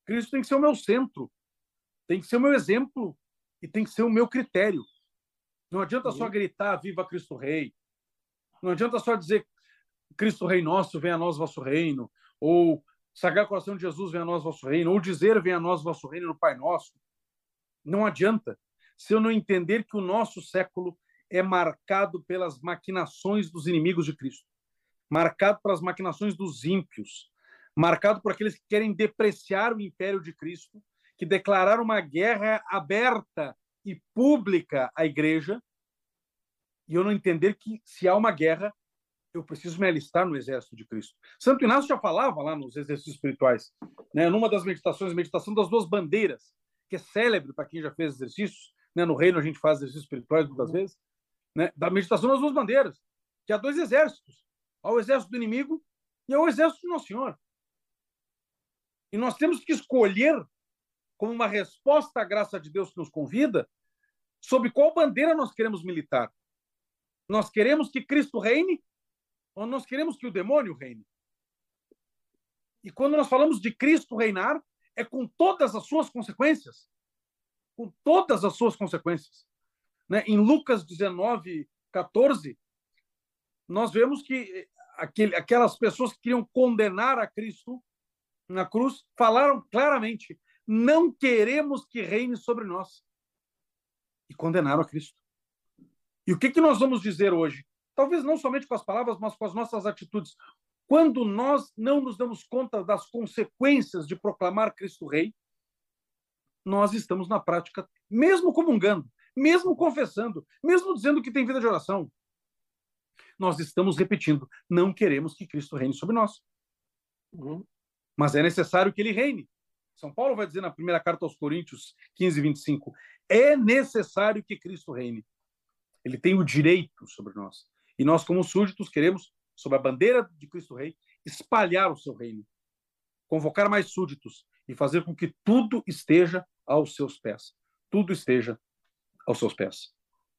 Cristo tem que ser o meu centro, tem que ser o meu exemplo e tem que ser o meu critério. Não adianta só gritar viva Cristo Rei. Não adianta só dizer Cristo Rei nosso, venha a nós vosso reino, ou Sagrado Coração de Jesus, venha a nós vosso reino, ou dizer venha a nós vosso reino no Pai Nosso. Não adianta se eu não entender que o nosso século é marcado pelas maquinações dos inimigos de Cristo, marcado pelas maquinações dos ímpios, marcado por aqueles que querem depreciar o império de Cristo, que declararam uma guerra aberta e pública à igreja, e eu não entender que se há uma guerra, eu preciso me alistar no exército de Cristo. Santo Inácio já falava lá nos exercícios espirituais, né, numa das meditações, a meditação das duas bandeiras, que é célebre para quem já fez exercícios, né, no reino a gente faz exercícios espirituais muitas vezes, né, da meditação das duas bandeiras, que há dois exércitos, ao exército do inimigo e ao exército de Nosso Senhor. E nós temos que escolher, como uma resposta à graça de Deus que nos convida, sob qual bandeira nós queremos militar. Nós queremos que Cristo reine ou nós queremos que o demônio reine? E quando nós falamos de Cristo reinar, é com todas as suas consequências. Com todas as suas consequências. Né? Em Lucas 19, 14, nós vemos que aquelas pessoas que queriam condenar a Cristo na cruz falaram claramente: não queremos que reine sobre nós. E condenaram a Cristo. E o que nós vamos dizer hoje? Talvez não somente com as palavras, mas com as nossas atitudes. Quando nós não nos damos conta das consequências de proclamar Cristo Rei, nós estamos na prática, mesmo comungando, mesmo confessando, mesmo dizendo que tem vida de oração, nós estamos repetindo: não queremos que Cristo reine sobre nós. Mas é necessário que ele reine. São Paulo vai dizer na primeira carta aos Coríntios 15, 25, é necessário que Cristo reine. Ele tem o direito sobre nós. E nós, como súditos, queremos, sob a bandeira de Cristo Rei, espalhar o seu reino, convocar mais súditos e fazer com que tudo esteja aos seus pés. Tudo esteja aos seus pés.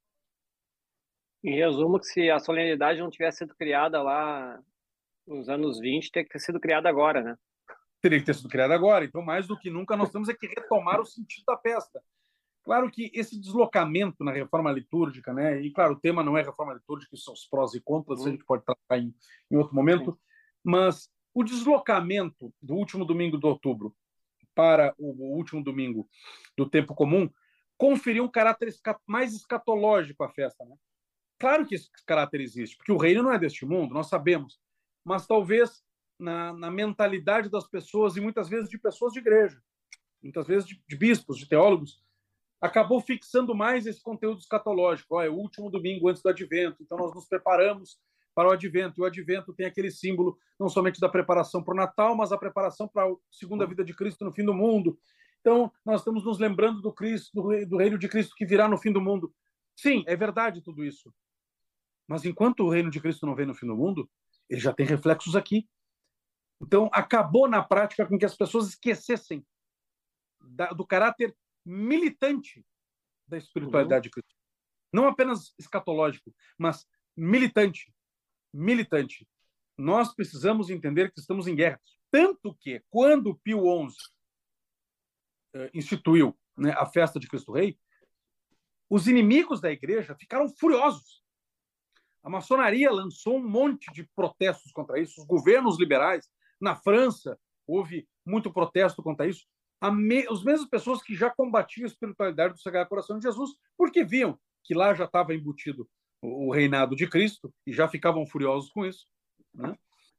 Em resumo, que se a solenidade não tivesse sido criada lá nos anos 20, teria que ter sido criada agora, né? Teria que ter sido criada agora. Então, mais do que nunca, nós temos que retomar o sentido da festa. Claro que esse deslocamento na reforma litúrgica, né? E claro, o tema não é reforma litúrgica, são os prós e contras, a gente pode tratar em outro momento, mas o deslocamento do último domingo de outubro para o último domingo do tempo comum conferiu um caráter mais escatológico à festa, né? Claro que esse caráter existe, porque o reino não é deste mundo, nós sabemos, mas talvez na mentalidade das pessoas, e muitas vezes de pessoas de igreja, muitas vezes de bispos, de teólogos, acabou fixando mais esse conteúdo escatológico. É o último domingo antes do Advento, então nós nos preparamos para o Advento. E o Advento tem aquele símbolo não somente da preparação para o Natal, mas a preparação para a segunda vida de Cristo no fim do mundo. Então, nós estamos nos lembrando do Cristo, do reino de Cristo que virá no fim do mundo. Sim, é verdade tudo isso. Mas enquanto o reino de Cristo não vem no fim do mundo, ele já tem reflexos aqui. Então, acabou na prática com que as pessoas esquecessem do caráter militante da espiritualidade de Cristo. Não apenas escatológico, mas militante. Militante. Nós precisamos entender que estamos em guerra. Tanto que, quando Pio XI instituiu, né, a festa de Cristo Rei, os inimigos da igreja ficaram furiosos. A maçonaria lançou um monte de protestos contra isso, os governos liberais. Na França, houve muito protesto contra isso. As mesmas pessoas que já combatiam a espiritualidade do Sagrado Coração de Jesus, porque viam que lá já estava embutido o reinado de Cristo e já ficavam furiosos com isso, né?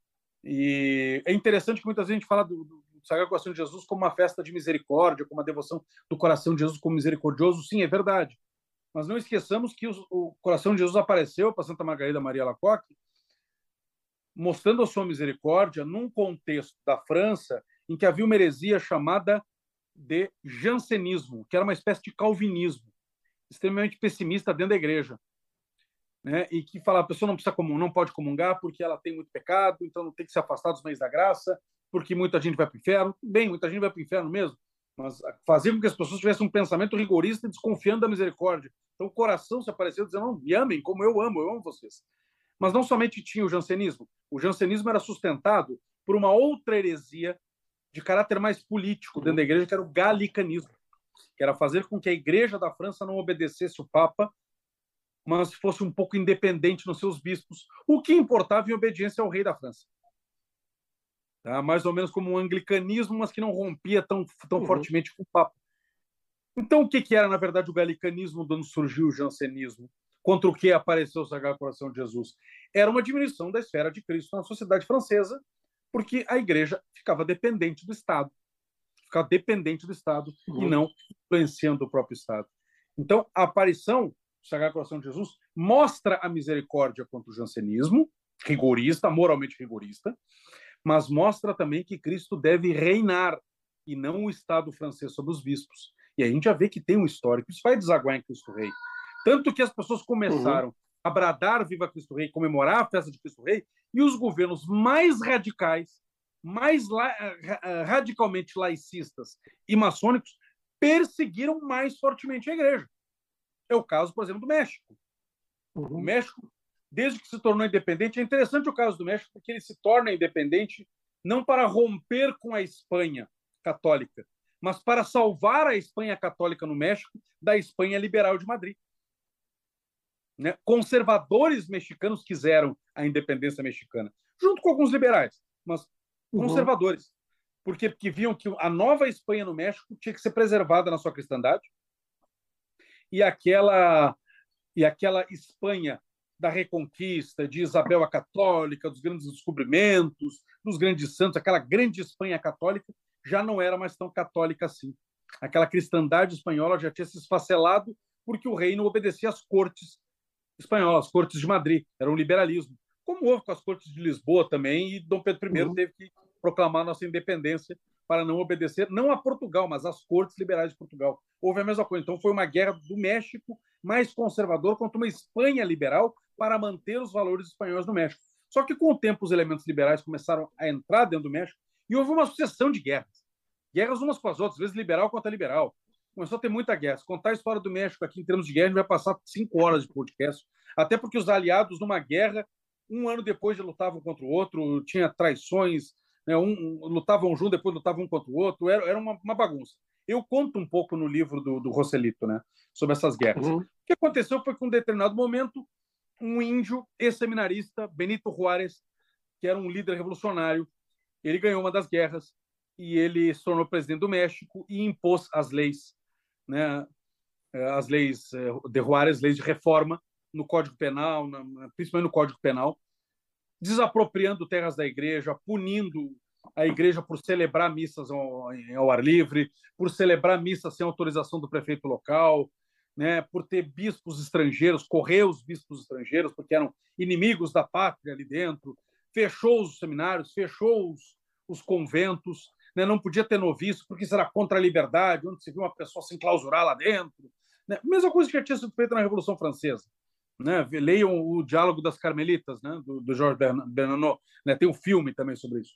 E é interessante que muitas vezes a gente fala do Sagrado Coração de Jesus como uma festa de misericórdia, como uma devoção do Coração de Jesus como misericordioso. Sim, é verdade. Mas não esqueçamos que o Coração de Jesus apareceu para Santa Margarida Maria Alacoque, mostrando a sua misericórdia num contexto da França em que havia uma heresia chamada de jansenismo, que era uma espécie de calvinismo, extremamente pessimista dentro da igreja, né? E que falava: a pessoa não pode comungar porque ela tem muito pecado, então não tem que se afastar dos meios da graça, porque muita gente vai para o inferno. Bem, muita gente vai para o inferno mesmo, mas fazia com que as pessoas tivessem um pensamento rigorista e desconfiando da misericórdia. Então o coração se apareceu dizendo: não, me amem como eu amo vocês. Mas não somente tinha o jansenismo era sustentado por uma outra heresia de caráter mais político dentro da igreja, que era o galicanismo, que era fazer com que a igreja da França não obedecesse o Papa, mas fosse um pouco independente nos seus bispos, o que importava em obediência ao rei da França. Tá? Mais ou menos como um anglicanismo, mas que não rompia tão fortemente com o Papa. Então, o que era, na verdade, o galicanismo, de onde surgiu o jansenismo? Contra o que apareceu o Sagrado Coração de Jesus? Era uma diminuição da esfera de Cristo na sociedade francesa, porque a igreja ficava dependente do Estado. Ficava dependente do Estado e não influenciando o próprio Estado. Então, a aparição do Sagrado Coração de Jesus mostra a misericórdia contra o jansenismo, rigorista, moralmente rigorista, mas mostra também que Cristo deve reinar e não o Estado francês sobre os bispos. E a gente já vê que tem um histórico, isso vai desaguar em Cristo Rei. Tanto que as pessoas começaram a bradar Viva Cristo Rei, comemorar a festa de Cristo Rei, e os governos mais radicais, radicalmente laicistas e maçônicos perseguiram mais fortemente a igreja. É o caso, por exemplo, do México. O México, desde que se tornou independente, é interessante o caso do México, porque ele se torna independente não para romper com a Espanha católica, mas para salvar a Espanha católica no México da Espanha liberal de Madrid. Né? Conservadores mexicanos quiseram a independência mexicana, junto com alguns liberais, mas conservadores. Por quê? Porque viam que a nova Espanha no México tinha que ser preservada na sua cristandade, e aquela Espanha da Reconquista, de Isabel a Católica, dos grandes descobrimentos, dos grandes santos, aquela grande Espanha católica, já não era mais tão católica assim. Aquela cristandade espanhola já tinha se esfacelado porque o reino obedecia às cortes espanholas, as cortes de Madrid, era um liberalismo. Como houve com as cortes de Lisboa também, e Dom Pedro I teve que proclamar nossa independência para não obedecer, não a Portugal, mas às cortes liberais de Portugal. Houve a mesma coisa. Então foi uma guerra do México mais conservador contra uma Espanha liberal para manter os valores espanhóis no México. Só que com o tempo os elementos liberais começaram a entrar dentro do México e houve uma sucessão de guerras. Guerras umas com as outras, às vezes liberal contra liberal. Começou a ter muita guerra. Se contar a história do México aqui em termos de guerra, a gente vai passar 5 horas de podcast. Até porque os aliados, numa guerra, um ano depois já lutavam contra o outro, tinha traições, né? Lutavam junto, depois lutavam um contra o outro. Era uma bagunça. Eu conto um pouco no livro do Joselito, né, sobre essas guerras. O que aconteceu foi que, em um determinado momento, um índio ex-seminarista, Benito Juárez, que era um líder revolucionário, ele ganhou uma das guerras e ele se tornou presidente do México e impôs as leis, né, as leis de Juárez, leis de reforma no Código Penal, principalmente no Código Penal, desapropriando terras da igreja, punindo a igreja por celebrar missas ao ar livre, por celebrar missas sem autorização do prefeito local, né, por ter bispos estrangeiros, correr os bispos estrangeiros, porque eram inimigos da pátria ali dentro, fechou os seminários, fechou os conventos, né, não podia ter noviço, porque isso era contra a liberdade, onde se viu uma pessoa se enclausurar lá dentro. Né? Mesma coisa que já tinha sido feita na Revolução Francesa. Né? Leiam o Diálogo das Carmelitas, né? do Georges Bernanos, né? Tem um filme também sobre isso.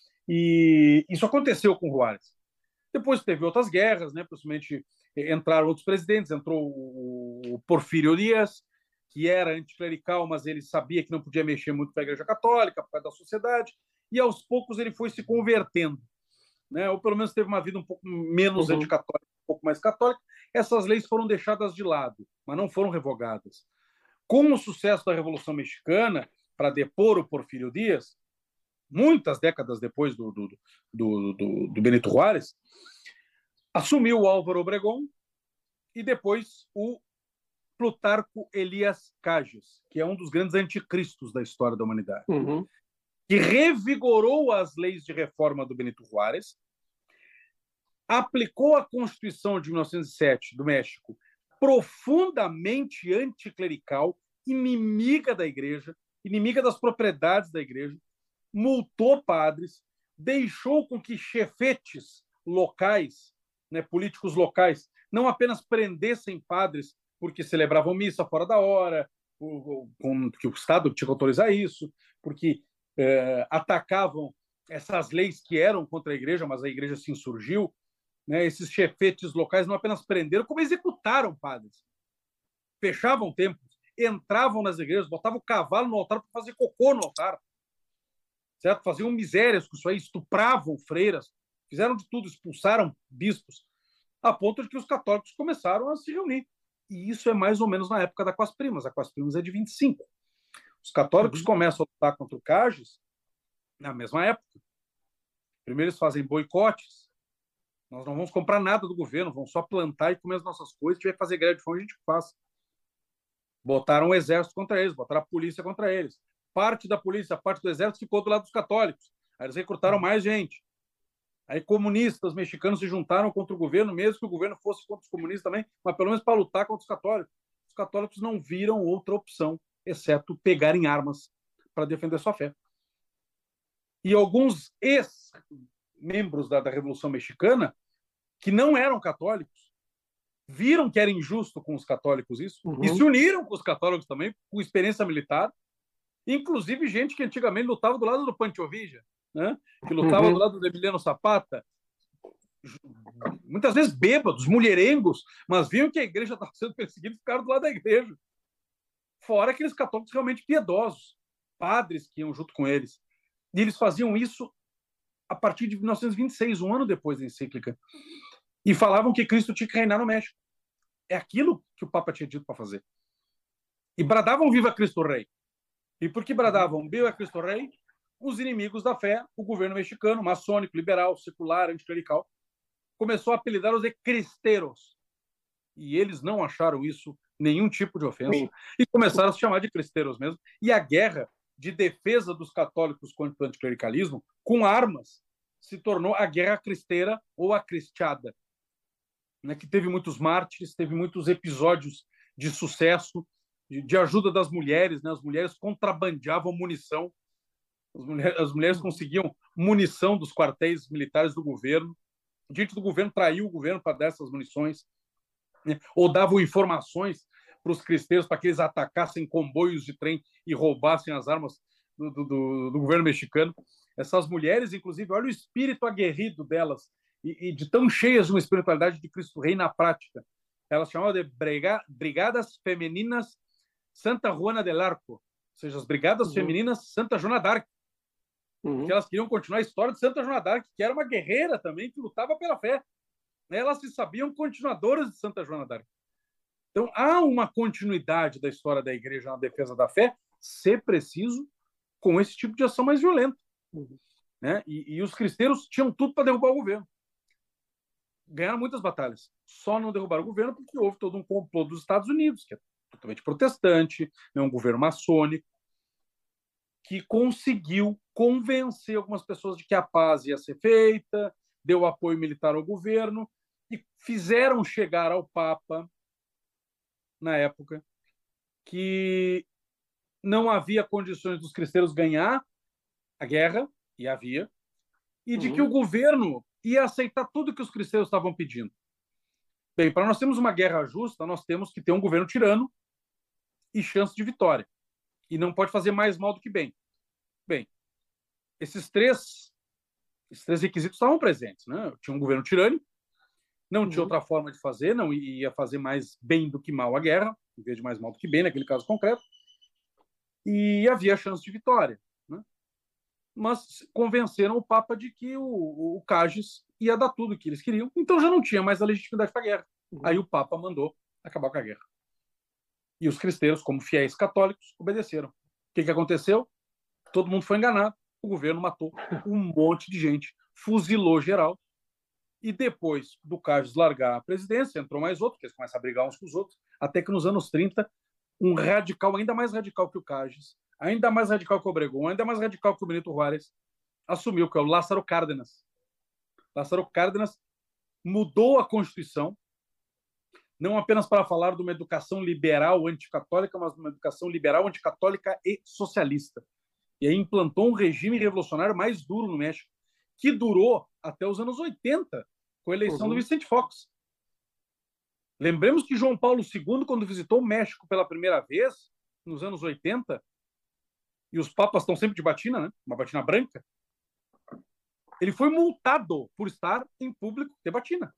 E isso aconteceu com Juárez. Depois teve outras guerras, né? Principalmente entraram outros presidentes, entrou o Porfírio Dias, que era anticlerical, mas ele sabia que não podia mexer muito com a Igreja Católica, por causa da sociedade, e aos poucos ele foi se convertendo, né? Ou pelo menos teve uma vida um pouco menos anticatólica, um pouco mais católica. Essas leis foram deixadas de lado, mas não foram revogadas. Com o sucesso da Revolução Mexicana, para depor o Porfírio Dias, muitas décadas depois do Benito Juárez, assumiu o Álvaro Obregón e depois o Plutarco Elias Calles, que é um dos grandes anticristos da história da humanidade, que revigorou as leis de reforma do Benito Juárez, aplicou a Constituição de 1907 do México, profundamente anticlerical, inimiga da igreja, inimiga das propriedades da igreja, multou padres, deixou com que chefetes locais, né, políticos locais, não apenas prendessem padres porque celebravam missa fora da hora, que o Estado tinha que autorizar isso, porque atacavam essas leis que eram contra a igreja, mas a igreja se insurgiu. Né? Esses chefetes locais não apenas prenderam, como executaram padres. Fechavam templos, entravam nas igrejas, botavam o cavalo no altar para fazer cocô no altar. Certo? Faziam misérias com isso aí, estupravam freiras, fizeram de tudo, expulsaram bispos, a ponto de que os católicos começaram a se reunir. E isso é mais ou menos na época da Quas Primas. A Quas Primas é de 25. Os católicos começam a lutar contra o Cágis na mesma época. Primeiro eles fazem boicotes. Nós não vamos comprar nada do governo, vamos só plantar e comer as nossas coisas. Se tiver que fazer greve de fome, a gente faz. Botaram o exército contra eles, botaram a polícia contra eles. Parte da polícia, parte do exército ficou do lado dos católicos. Aí eles recrutaram mais gente. Aí comunistas mexicanos se juntaram contra o governo, mesmo que o governo fosse contra os comunistas também, mas pelo menos para lutar contra os católicos. Os católicos não viram outra opção, exceto pegarem armas para defender sua fé. E alguns ex-membros da Revolução Mexicana, que não eram católicos, viram que era injusto com os católicos isso, e se uniram com os católicos também, com experiência militar, inclusive gente que antigamente lutava do lado do Pancho Villa, né? Que lutava do lado do Emiliano Zapata, muitas vezes bêbados, mulherengos, mas viam que a igreja estava sendo perseguida e ficaram do lado da igreja. Fora aqueles católicos realmente piedosos, padres que iam junto com eles. E eles faziam isso a partir de 1926, um ano depois da encíclica. E falavam que Cristo tinha que reinar no México. É aquilo que o Papa tinha dito para fazer. E bradavam Viva Cristo Rei. E por que bradavam Viva Cristo Rei? Os inimigos da fé, o governo mexicano, maçônico, liberal, secular, anticlerical, começou a apelidar-os de cristeiros. E eles não acharam isso nenhum tipo de ofensa. Sim. E começaram a se chamar de cristeiros mesmo. E a guerra de defesa dos católicos contra o anticlericalismo, com armas, se tornou a guerra cristeira ou a cristiada, né, que teve muitos mártires, teve muitos episódios de sucesso, de ajuda das mulheres, né? As mulheres contrabandeavam munição, as mulheres conseguiam munição dos quartéis militares do governo, gente do governo traiu o governo para dar essas munições, né? Ou davam informações para os cristeiros para que eles atacassem comboios de trem e roubassem as armas do governo mexicano. Essas mulheres, inclusive, olha o espírito aguerrido delas, e de tão cheias de uma espiritualidade de Cristo Rei na prática. Elas chamavam de Brigadas Femininas Santa Juana del Arco, ou seja, as Brigadas Femininas Santa Joana d'Arc, porque elas queriam continuar a história de Santa Joana d'Arc, que era uma guerreira também, que lutava pela fé. Elas se sabiam continuadoras de Santa Joana d'Arc. Então, há uma continuidade da história da igreja na defesa da fé, se preciso, com esse tipo de ação mais violenta. Né? E os cristeiros tinham tudo para derrubar o governo. Ganharam muitas batalhas. Só não derrubaram o governo porque houve todo um complô dos Estados Unidos, que é totalmente protestante, é um governo maçônico, que conseguiu convencer algumas pessoas de que a paz ia ser feita, deu apoio militar ao governo, e fizeram chegar ao Papa, na época, que não havia condições dos cristãos ganhar a guerra, e havia, e de que o governo ia aceitar tudo que os cristãos estavam pedindo. Bem, para nós termos uma guerra justa, nós temos que ter um governo tirano e chance de vitória. E não pode fazer mais mal do que bem. Bem, esses três requisitos estavam presentes. Né? Tinha um governo tirânico, não tinha outra forma de fazer, não ia fazer mais bem do que mal a guerra, em vez de mais mal do que bem, naquele caso concreto, e havia chance de vitória. Né? Mas convenceram o Papa de que o Cágis ia dar tudo o que eles queriam, então já não tinha mais a legitimidade para a guerra. Aí o Papa mandou acabar com a guerra. E os cristãos, como fiéis católicos, obedeceram. O que aconteceu? Todo mundo foi enganado, o governo matou um monte de gente, fuzilou geral, e depois do Cágis largar a presidência, entrou mais outro, que eles começam a brigar uns com os outros, até que nos anos 30, um radical, ainda mais radical que o Cágis, ainda mais radical que o Obregón, ainda mais radical que o Benito Juárez, assumiu, que é o Lázaro Cárdenas. Lázaro Cárdenas mudou a Constituição, não apenas para falar de uma educação liberal anticatólica, mas de uma educação liberal anticatólica e socialista. E aí implantou um regime revolucionário mais duro no México, que durou até os anos 80, com a eleição do Vicente Fox. Lembremos que João Paulo II, quando visitou o México pela primeira vez, nos anos 80, e os papas estão sempre de batina, né? Uma batina branca, ele foi multado por estar em público de batina.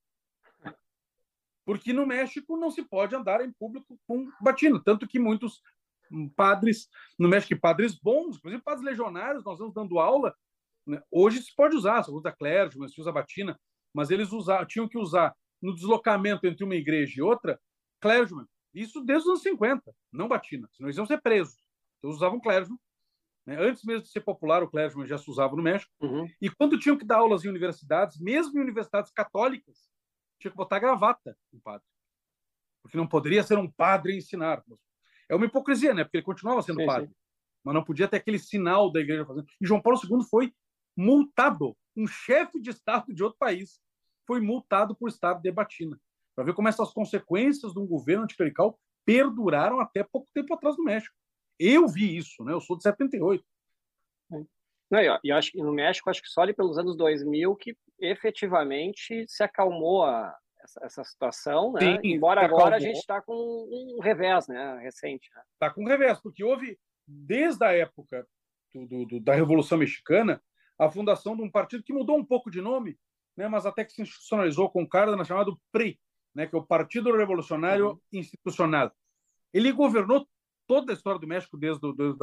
Porque no México não se pode andar em público com batina. Tanto que muitos padres, no México, padres bons, inclusive padres legionários, nós estamos dando aula, né? Hoje se pode usar, se usa clérigos, se usa batina, mas eles tinham que usar no deslocamento entre uma igreja e outra, clergyman. Isso desde os anos 50, não batina, senão eles iam ser presos. Então usavam clergyman, né? Antes mesmo de ser popular, o clergyman já se usava no México. E quando tinham que dar aulas em universidades, mesmo em universidades católicas, tinha que botar gravata no padre. Porque não poderia ser um padre e ensinar. É uma hipocrisia, né? Porque ele continuava sendo padre. Sim. Mas não podia ter aquele sinal da igreja fazendo. E João Paulo II foi multado. Um chefe de Estado de outro país foi multado por estar de batina. Para ver como essas consequências de um governo anticlerical perduraram até pouco tempo atrás no México. Eu vi isso, né? Eu sou de 78. Não, eu acho que no México, acho que só ali pelos anos 2000 que efetivamente se acalmou essa situação, né? Sim, embora agora a gente está com um revés, né? Recente. Está com um revés, porque houve, desde a época da Revolução Mexicana, a fundação de um partido que mudou um pouco de nome, né? Mas até que se institucionalizou com Cárdenas, chamado PRI, né? Que é o Partido Revolucionário Institucional. Ele governou toda a história do México desde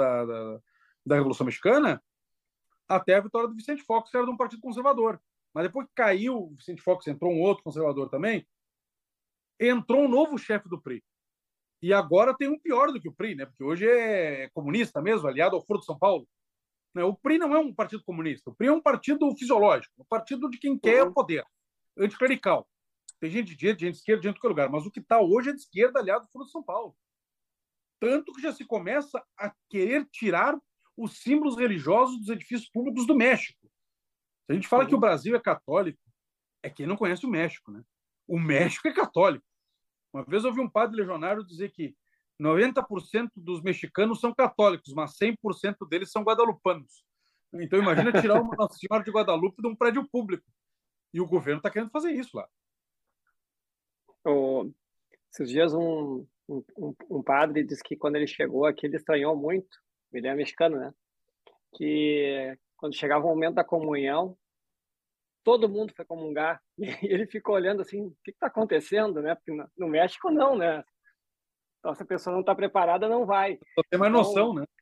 da Revolução Mexicana até a vitória do Vicente Fox, que era de um partido conservador. Mas depois que caiu o Vicente Fox, entrou um outro conservador também, entrou um novo chefe do PRI. E agora tem um pior do que o PRI, né? Porque hoje é comunista mesmo, aliado ao Foro de São Paulo. O PRI não é um partido comunista, o PRI é um partido fisiológico, um partido de quem quer poder, anticlerical. Tem gente de direita, gente de esquerda, gente de qualquer lugar, mas o que está hoje é de esquerda, aliado ao Foro de São Paulo. Tanto que já se começa a querer tirar os símbolos religiosos dos edifícios públicos do México. Se a gente fala que o Brasil é católico, é quem não conhece o México, né? O México é católico. Uma vez eu ouvi um padre legionário dizer que 90% dos mexicanos são católicos, mas 100% deles são guadalupanos. Então imagina tirar uma Nossa Senhora de Guadalupe de um prédio público. E o governo está querendo fazer isso lá. Esses dias um padre disse que quando ele chegou aqui ele estranhou muito, ele é mexicano, né? Que quando chegava o momento da comunhão, todo mundo foi comungar. E ele ficou olhando assim, o que está acontecendo, né? Porque no México não, né? Então, se a pessoa não está preparada, não vai. Só tem mais noção, né?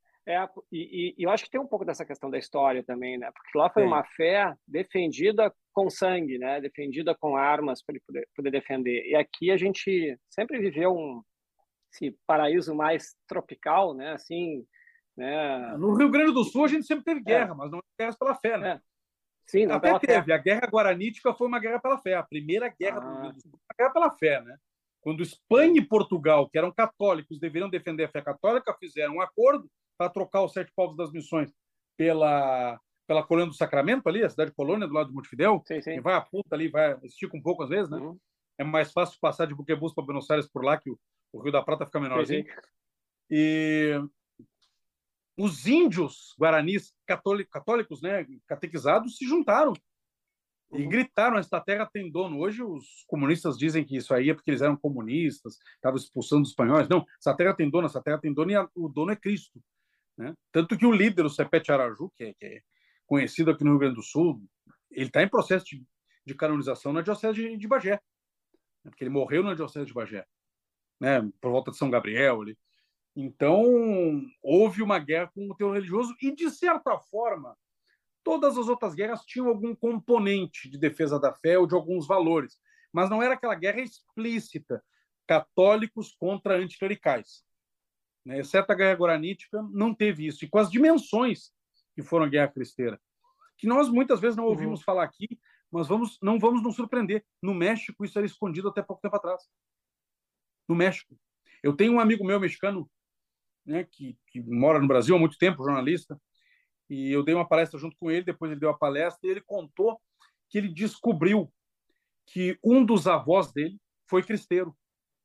E eu acho que tem um pouco dessa questão da história também, né? Porque lá foi uma fé defendida com sangue, né? Defendida com armas para ele poder defender. E aqui a gente sempre viveu esse paraíso mais tropical, né? Assim, né? No Rio Grande do Sul a gente sempre teve guerra, mas não é guerra pela fé, né? Sim, não até teve. Fé. A Guerra Guaranítica foi uma guerra pela fé. A primeira guerra do Rio Grande do Sul foi uma guerra pela fé, né? Quando Espanha e Portugal, que eram católicos, deveriam defender a fé católica, fizeram um acordo para trocar os 7 povos das missões pela Colônia do Sacramento, ali, a cidade de Colônia, do lado de Montevidéu. Sim. Quem vai a puta ali, estica um pouco às vezes, né? É mais fácil passar de Buquebus para Buenos Aires por lá, que o Rio da Prata fica menorzinho. Sim. E os índios guaranis católicos, né, catequizados, se juntaram e gritaram: esta terra tem dono. Hoje os comunistas dizem que isso aí é porque eles eram comunistas, estavam expulsando os espanhóis. Não, essa terra tem dono e o dono é Cristo, né? Tanto que o líder, o Sepete Araju, que é conhecido aqui no Rio Grande do Sul, ele está em processo de canonização na diocese de Bagé, porque ele morreu na diocese de Bagé, né, por volta de São Gabriel ali. Então, houve uma guerra com o teor religioso e, de certa forma, todas as outras guerras tinham algum componente de defesa da fé ou de alguns valores, mas não era aquela guerra explícita, católicos contra anticlericais. Né? Exceto a Guerra Guaranítica, não teve isso. E com as dimensões que foram a Guerra Cristeira, que nós muitas vezes não ouvimos falar aqui, mas não vamos nos surpreender. No México, isso era escondido até pouco tempo atrás. No México. Eu tenho um amigo meu mexicano, né, que mora no Brasil há muito tempo, jornalista, e eu dei uma palestra junto com ele, depois ele deu a palestra, e ele contou que ele descobriu que um dos avós dele foi cristeiro.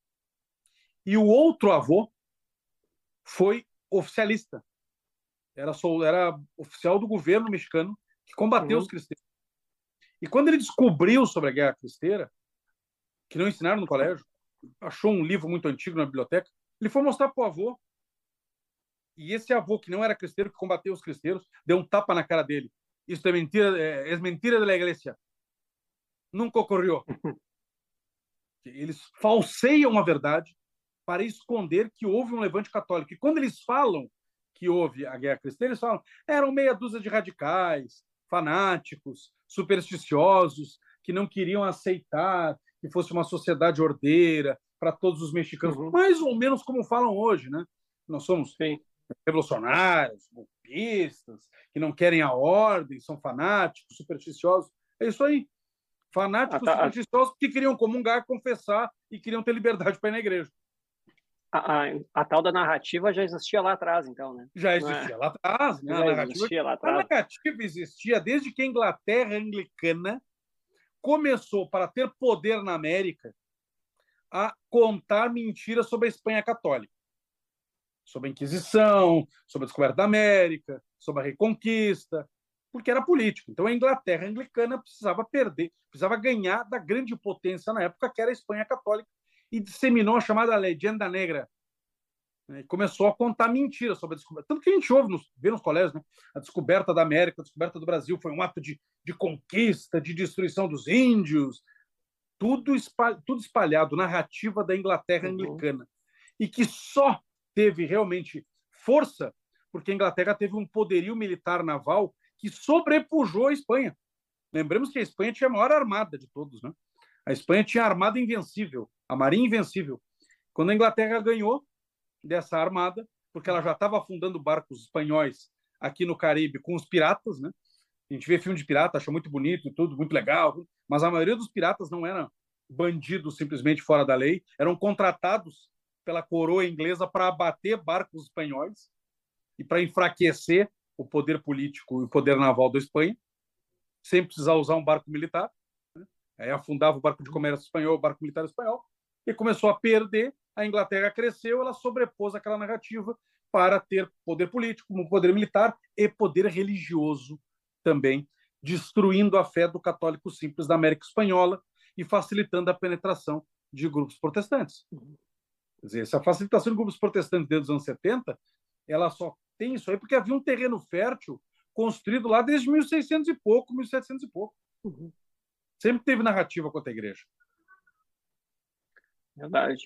E o outro avô foi oficialista. Era oficial do governo mexicano que combateu os cristeiros. E quando ele descobriu sobre a Guerra Cristeira, que não ensinaram no colégio, achou um livro muito antigo na biblioteca, ele foi mostrar para o avô. E esse avô, que não era cristeiro, que combateu os cristeiros, deu um tapa na cara dele. Isso é mentira da igreja. Nunca ocorreu. Eles falseiam a verdade para esconder que houve um levante católico. E quando eles falam que houve a Guerra Cristã, eles falam: eram meia dúzia de radicais, fanáticos, supersticiosos, que não queriam aceitar que fosse uma sociedade ordeira para todos os mexicanos, mais ou menos como falam hoje, né? Nós somos revolucionários, golpistas, que não querem a ordem, são fanáticos, supersticiosos. É isso aí. Fanáticos, supersticiosos que queriam comungar, confessar e queriam ter liberdade para ir na igreja. A tal da narrativa já existia lá atrás, então, né? Já existia lá atrás, né? A narrativa existia desde que a Inglaterra anglicana começou, para ter poder na América, a contar mentiras sobre a Espanha católica. Sobre a Inquisição, sobre a descoberta da América, sobre a Reconquista, porque era político. Então a Inglaterra anglicana precisava ganhar da grande potência na época, que era a Espanha católica, e disseminou a chamada Legenda Negra. E começou a contar mentiras sobre a descoberta. Tanto que a gente vê nos colégios, né? A descoberta da América, a descoberta do Brasil foi um ato de conquista, de destruição dos índios, tudo espalhado, narrativa da Inglaterra anglicana. E que só teve realmente força porque a Inglaterra teve um poderio militar naval que sobrepujou a Espanha. Lembremos que a Espanha tinha a maior armada de todos, né? A Espanha tinha a armada invencível, a marinha invencível. Quando a Inglaterra ganhou dessa armada, porque ela já estava afundando barcos espanhóis aqui no Caribe com os piratas, né? A gente vê filme de pirata, acha muito bonito e tudo, muito legal, mas a maioria dos piratas não eram bandidos simplesmente fora da lei, eram contratados pela coroa inglesa para abater barcos espanhóis e para enfraquecer o poder político e o poder naval da Espanha, sem precisar usar um barco militar. Né? Aí afundava o barco de comércio espanhol, o barco militar espanhol, e começou a perder. A Inglaterra cresceu, ela sobrepôs aquela narrativa para ter poder político, poder militar e poder religioso também, destruindo a fé do católico simples da América Espanhola e facilitando a penetração de grupos protestantes. Quer dizer, essa facilitação de grupos protestantes desde os anos 70, ela só tem isso aí porque havia um terreno fértil construído lá desde 1600 e pouco, 1700 e pouco. Sempre teve narrativa contra a igreja. Verdade.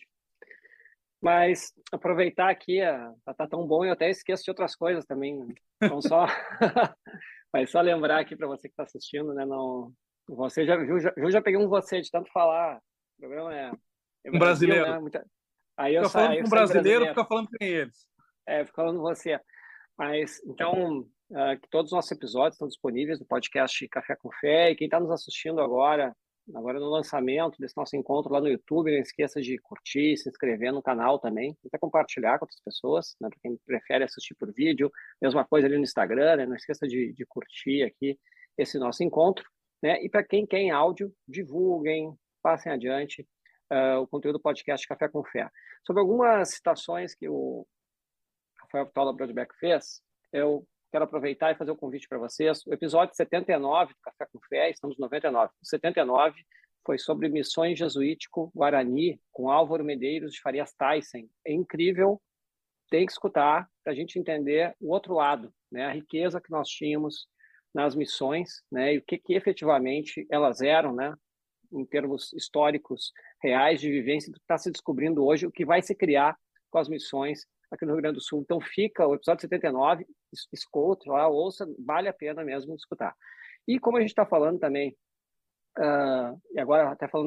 Mas aproveitar aqui, tá tão bom, eu até esqueço de outras coisas também. Então só, mas só lembrar aqui para você que está assistindo, né? Não, você já peguei um você de tanto falar. O programa é um Brasil, brasileiro. Né? Aí eu fica falando com um brasileiro, fica falando com eles. Fica falando você. Mas então, que todos os nossos episódios estão disponíveis no podcast Café com Fé, e quem está nos assistindo agora no lançamento desse nosso encontro lá no YouTube, não esqueça de curtir, se inscrever no canal também, até compartilhar com outras pessoas, né, para quem prefere assistir por vídeo, mesma coisa ali no Instagram, né, não esqueça de curtir aqui esse nosso encontro, né, e para quem quer em áudio, divulguem, passem adiante o conteúdo do podcast Café com Fé. Sobre algumas citações que o Rafael Tola Brodbeck fez, eu quero aproveitar e fazer um convite para vocês. O episódio 79 do Café com Fé, estamos no 99. O 79 foi sobre missões jesuítico Guarani, com Álvaro Medeiros de Farias Thyssen. É incrível, tem que escutar para a gente entender o outro lado, né? A riqueza que nós tínhamos nas missões, né? E o que efetivamente elas eram, né? Em termos históricos reais de vivência, do que está se descobrindo hoje, o que vai se criar com as missões aqui no Rio Grande do Sul. Então fica o episódio 79, escuta lá, ouça, vale a pena mesmo escutar. E como a gente está falando também, e agora até falando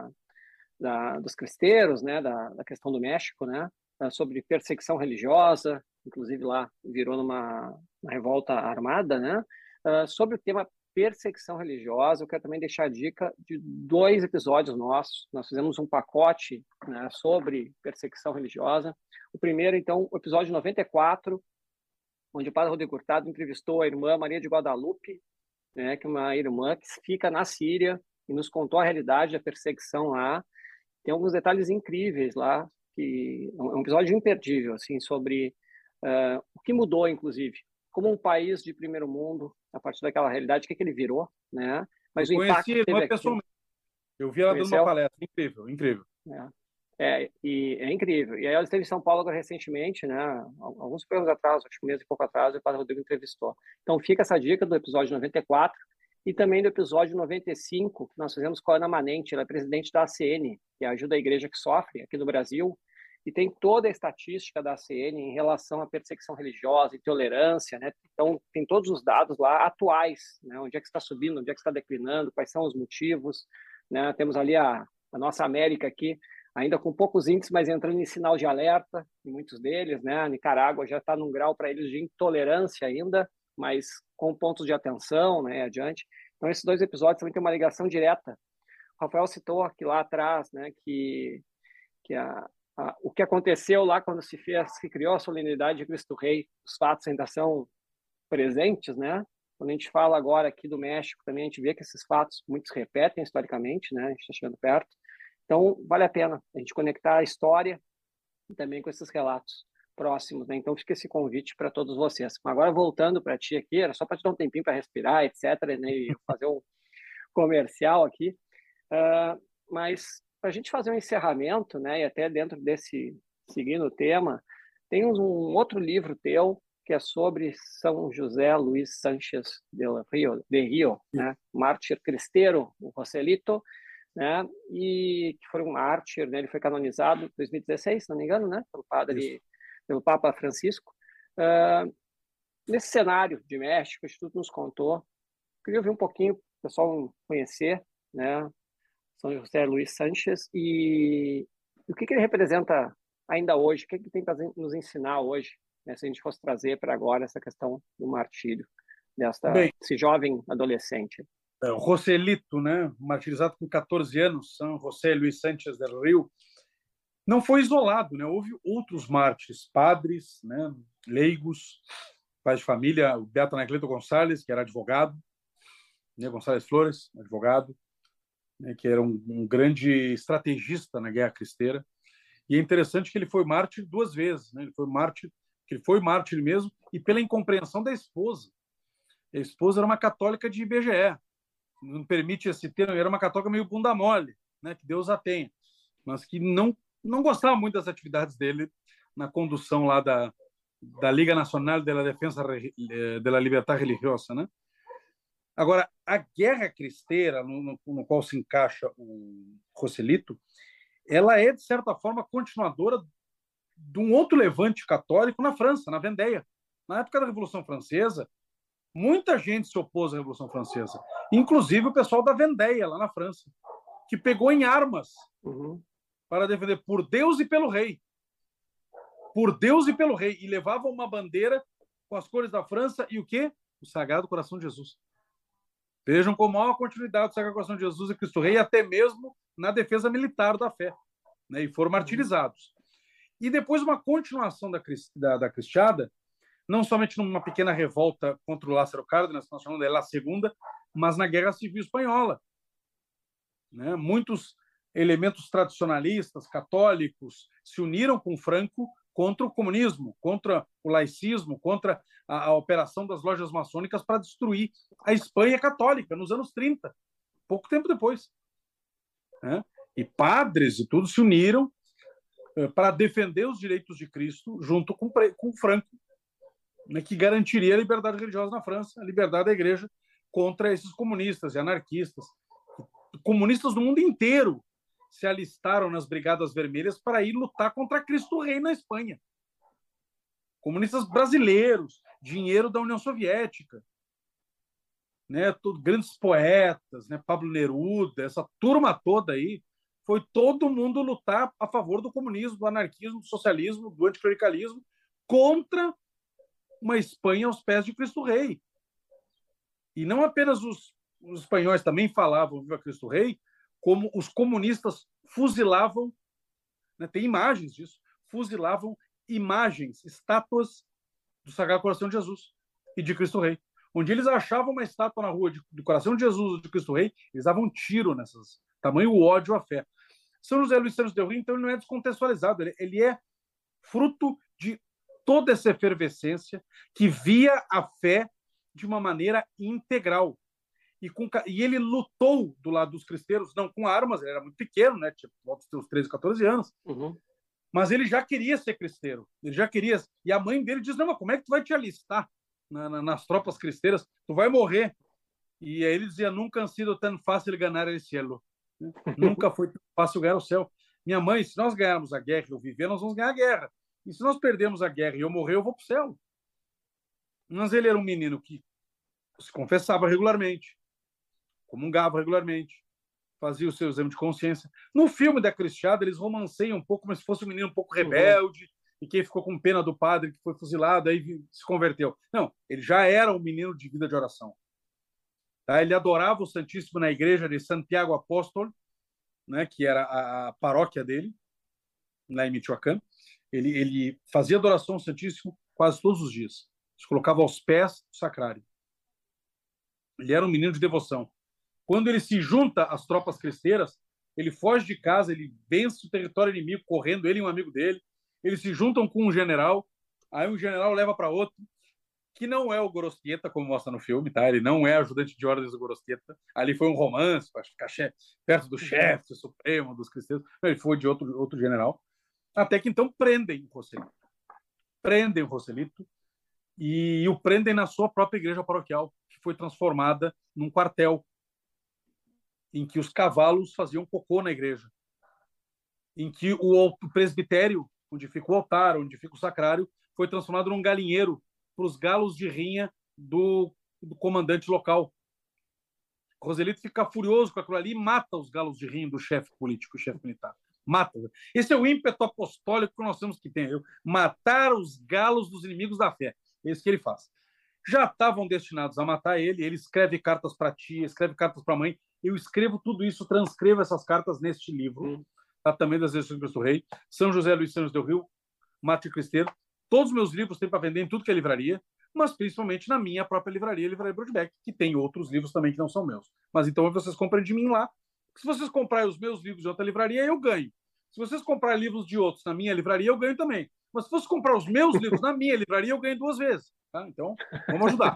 dos cristeiros, né, da questão do México, né, sobre perseguição religiosa, inclusive lá virou uma revolta armada, né, sobre o tema perseguição religiosa, eu quero também deixar a dica de 2 episódios nossos. Nós fizemos um pacote, né, sobre perseguição religiosa. O primeiro, então, o episódio 94, onde o padre Rodrigo Hurtado entrevistou a irmã Maria de Guadalupe, né, que é uma irmã que fica na Síria e nos contou a realidade da perseguição lá. Tem alguns detalhes incríveis lá, que é um episódio imperdível, assim, sobre o que mudou, inclusive, como um país de primeiro mundo, a partir daquela realidade, o que ele virou, né? Mas o impacto que teve aqui... pessoalmente. Eu vi ela dando uma palestra, incrível, incrível. E é incrível. E aí ela esteve em São Paulo agora recentemente, né? Alguns anos atrás, acho que um mês e pouco atrás, o padre Rodrigo entrevistou. Então fica essa dica do episódio 94 e também do episódio 95, que nós fizemos com a Ana Manente, ela é presidente da ACN, que é a Ajuda à Igreja que Sofre, aqui no Brasil, e tem toda a estatística da ACN em relação à perseguição religiosa, intolerância, né? Então, tem todos os dados lá atuais, né? Onde é que está subindo, onde é que está declinando, quais são os motivos, né? Temos ali a nossa América aqui, ainda com poucos índices, mas entrando em sinal de alerta, em muitos deles, né? A Nicarágua já está num grau para eles de intolerância ainda, mas com pontos de atenção, né? Adiante. Então, esses dois episódios também têm uma ligação direta. O Rafael citou aqui lá atrás, né? Que o que aconteceu lá quando se criou a solenidade de Cristo Rei, os fatos ainda são presentes, né? Quando a gente fala agora aqui do México, também a gente vê que esses fatos muitos se repetem historicamente, né? A gente está chegando perto. Então, vale a pena a gente conectar a história também com esses relatos próximos, né? Então, fica esse convite para todos vocês. Agora, voltando para ti aqui, era só para te dar um tempinho para respirar, etc., né? E fazer um comercial aqui. Mas para a gente fazer um encerramento, né? E até dentro desse, seguindo o tema, tem um outro livro teu que é sobre São José Luís Sánchez de Rio, né? Mártir cristero, o Joselito, né? E que foi um mártir, né? Ele foi canonizado em 2016, se não me engano, né? Pelo Papa Francisco. Nesse cenário de México, o Instituto nos contou. Queria ouvir um pouquinho, o pessoal conhecer, né? São José Luís Sánchez e o que ele representa ainda hoje, o que ele tem para nos ensinar hoje, né? Se a gente fosse trazer para agora essa questão do martírio desse jovem adolescente. O Joselito, né, martirizado com 14 anos, São José Luís Sánchez del Rio, não foi isolado, né? Houve outros mártires, padres, né, leigos, pais de família, o Beato Anacleto Gonçalves, que era advogado, né, Gonçalves Flores, advogado, né, que era um grande estrategista na Guerra Cristera. E é interessante que ele foi mártir 2 vezes, né? Ele foi mártir mesmo, e pela incompreensão da esposa. A esposa era uma católica de IBGE, não permite esse termo, era uma católica meio bunda mole, né? Que Deus a tenha, mas que não gostava muito das atividades dele na condução lá da Liga Nacional de la Defensa de la Libertad Religiosa, né? Agora, a guerra cristeira, no qual se encaixa o Joselito, ela é, de certa forma, continuadora de um outro levante católico na França, na Vendéia. Na época da Revolução Francesa, muita gente se opôs à Revolução Francesa, inclusive o pessoal da Vendéia, lá na França, que pegou em armas para defender por Deus e pelo rei. Por Deus e pelo rei. E levavam uma bandeira com as cores da França e o quê? O Sagrado Coração de Jesus. Vejam como há uma continuidade do Sagrado Coração de Jesus e Cristo Rei, até mesmo na defesa militar da fé, né? E foram martirizados. E depois uma continuação da Cristiada, não somente numa pequena revolta contra o Lázaro Cárdenas, nós chamamos de La Segunda, mas na Guerra Civil Espanhola, né? Muitos elementos tradicionalistas, católicos, se uniram com Franco contra o comunismo, contra o laicismo, contra a operação das lojas maçônicas para destruir a Espanha católica nos anos 30, pouco tempo depois, né? E padres e tudo se uniram para defender os direitos de Cristo junto com Franco, né, que garantiria a liberdade religiosa na França, a liberdade da igreja contra esses comunistas e anarquistas. Comunistas do mundo inteiro se alistaram nas Brigadas Vermelhas para ir lutar contra Cristo Rei na Espanha. Comunistas brasileiros, dinheiro da União Soviética, né, grandes poetas, né, Pablo Neruda, essa turma toda aí, foi todo mundo lutar a favor do comunismo, do anarquismo, do socialismo, do anticlericalismo, contra uma Espanha aos pés de Cristo Rei. E não apenas os espanhóis também falavam Viva Cristo Rei, como os comunistas fuzilavam, né, tem imagens disso, fuzilavam imagens, estátuas do Sagrado Coração de Jesus e de Cristo Rei. Onde eles achavam uma estátua na rua do Coração de Jesus ou de Cristo Rei, eles davam um tiro nessas. Tamanho ódio à fé. São José Luís Santos del Rio, então, ele não é descontextualizado, ele é fruto de toda essa efervescência que via a fé de uma maneira integral. E ele lutou do lado dos cristeiros, não com armas, ele era muito pequeno, né? Tinha volta dos seus 13, 14 anos. Mas ele já queria ser cristeiro. Ele já queria. E a mãe dele diz: não, mas como é que tu vai te alistar nas tropas cristeiras? Tu vai morrer. E aí ele dizia: nunca ha sido tão fácil ganhar o cielo. Nunca foi tão fácil ganhar o céu. Minha mãe, se nós ganharmos a guerra e eu viver, nós vamos ganhar a guerra. E se nós perdermos a guerra e eu morrer, eu vou para o céu. Mas ele era um menino que se confessava regularmente, comungava regularmente, fazia o seu exame de consciência. No filme da Cristiada, eles romanceiam um pouco, como se fosse um menino um pouco rebelde, e que ficou com pena do padre que foi fuzilado, aí se converteu. Não, ele já era um menino de vida de oração. Tá? Ele adorava o Santíssimo na igreja de Santiago Apóstolo, né, que era a paróquia dele, lá em Michoacán. Ele fazia adoração ao Santíssimo quase todos os dias. Se colocava aos pés do sacrário. Ele era um menino de devoção. Quando ele se junta às tropas cristeiras, ele foge de casa, ele vence o território inimigo correndo, ele e um amigo dele. Eles se juntam com um general, aí um general leva para outro, que não é o Gorostieta, como mostra no filme, tá? Ele não é ajudante de ordens do Gorostieta. Ali foi um romance, para ficar perto do chefe supremo dos cristãos. Ele foi de outro general. Até que então prendem o Joselito. Prendem o Joselito e o prendem na sua própria igreja paroquial, que foi transformada num quartel, em que os cavalos faziam cocô na igreja, em que o presbitério, onde fica o altar, onde fica o sacrário, foi transformado num galinheiro para os galos de rinha do comandante local. O Joselito fica furioso com aquilo ali e mata os galos de rinha do chefe político, chefe militar. Mata. Esse é o ímpeto apostólico que nós temos que ter. Matar os galos dos inimigos da fé. É isso que ele faz. Já estavam destinados a matar ele. Ele escreve cartas para a tia, escreve cartas para a mãe. Eu escrevo tudo isso, transcrevo essas cartas neste livro, tá? Também das Vezes do Cristo Rei, São José Luís Santos del Rio, Mártir Cristeiro. Todos os meus livros têm para vender em tudo que é livraria, mas principalmente na minha própria livraria, Livraria Brodbeck, que tem outros livros também que não são meus. Mas então vocês comprem de mim lá. Se vocês comprarem os meus livros de outra livraria, eu ganho. Se vocês comprarem livros de outros na minha livraria, eu ganho também. Mas se vocês comprar os meus livros na minha livraria, eu ganho 2 vezes. Tá? Então, vamos ajudar.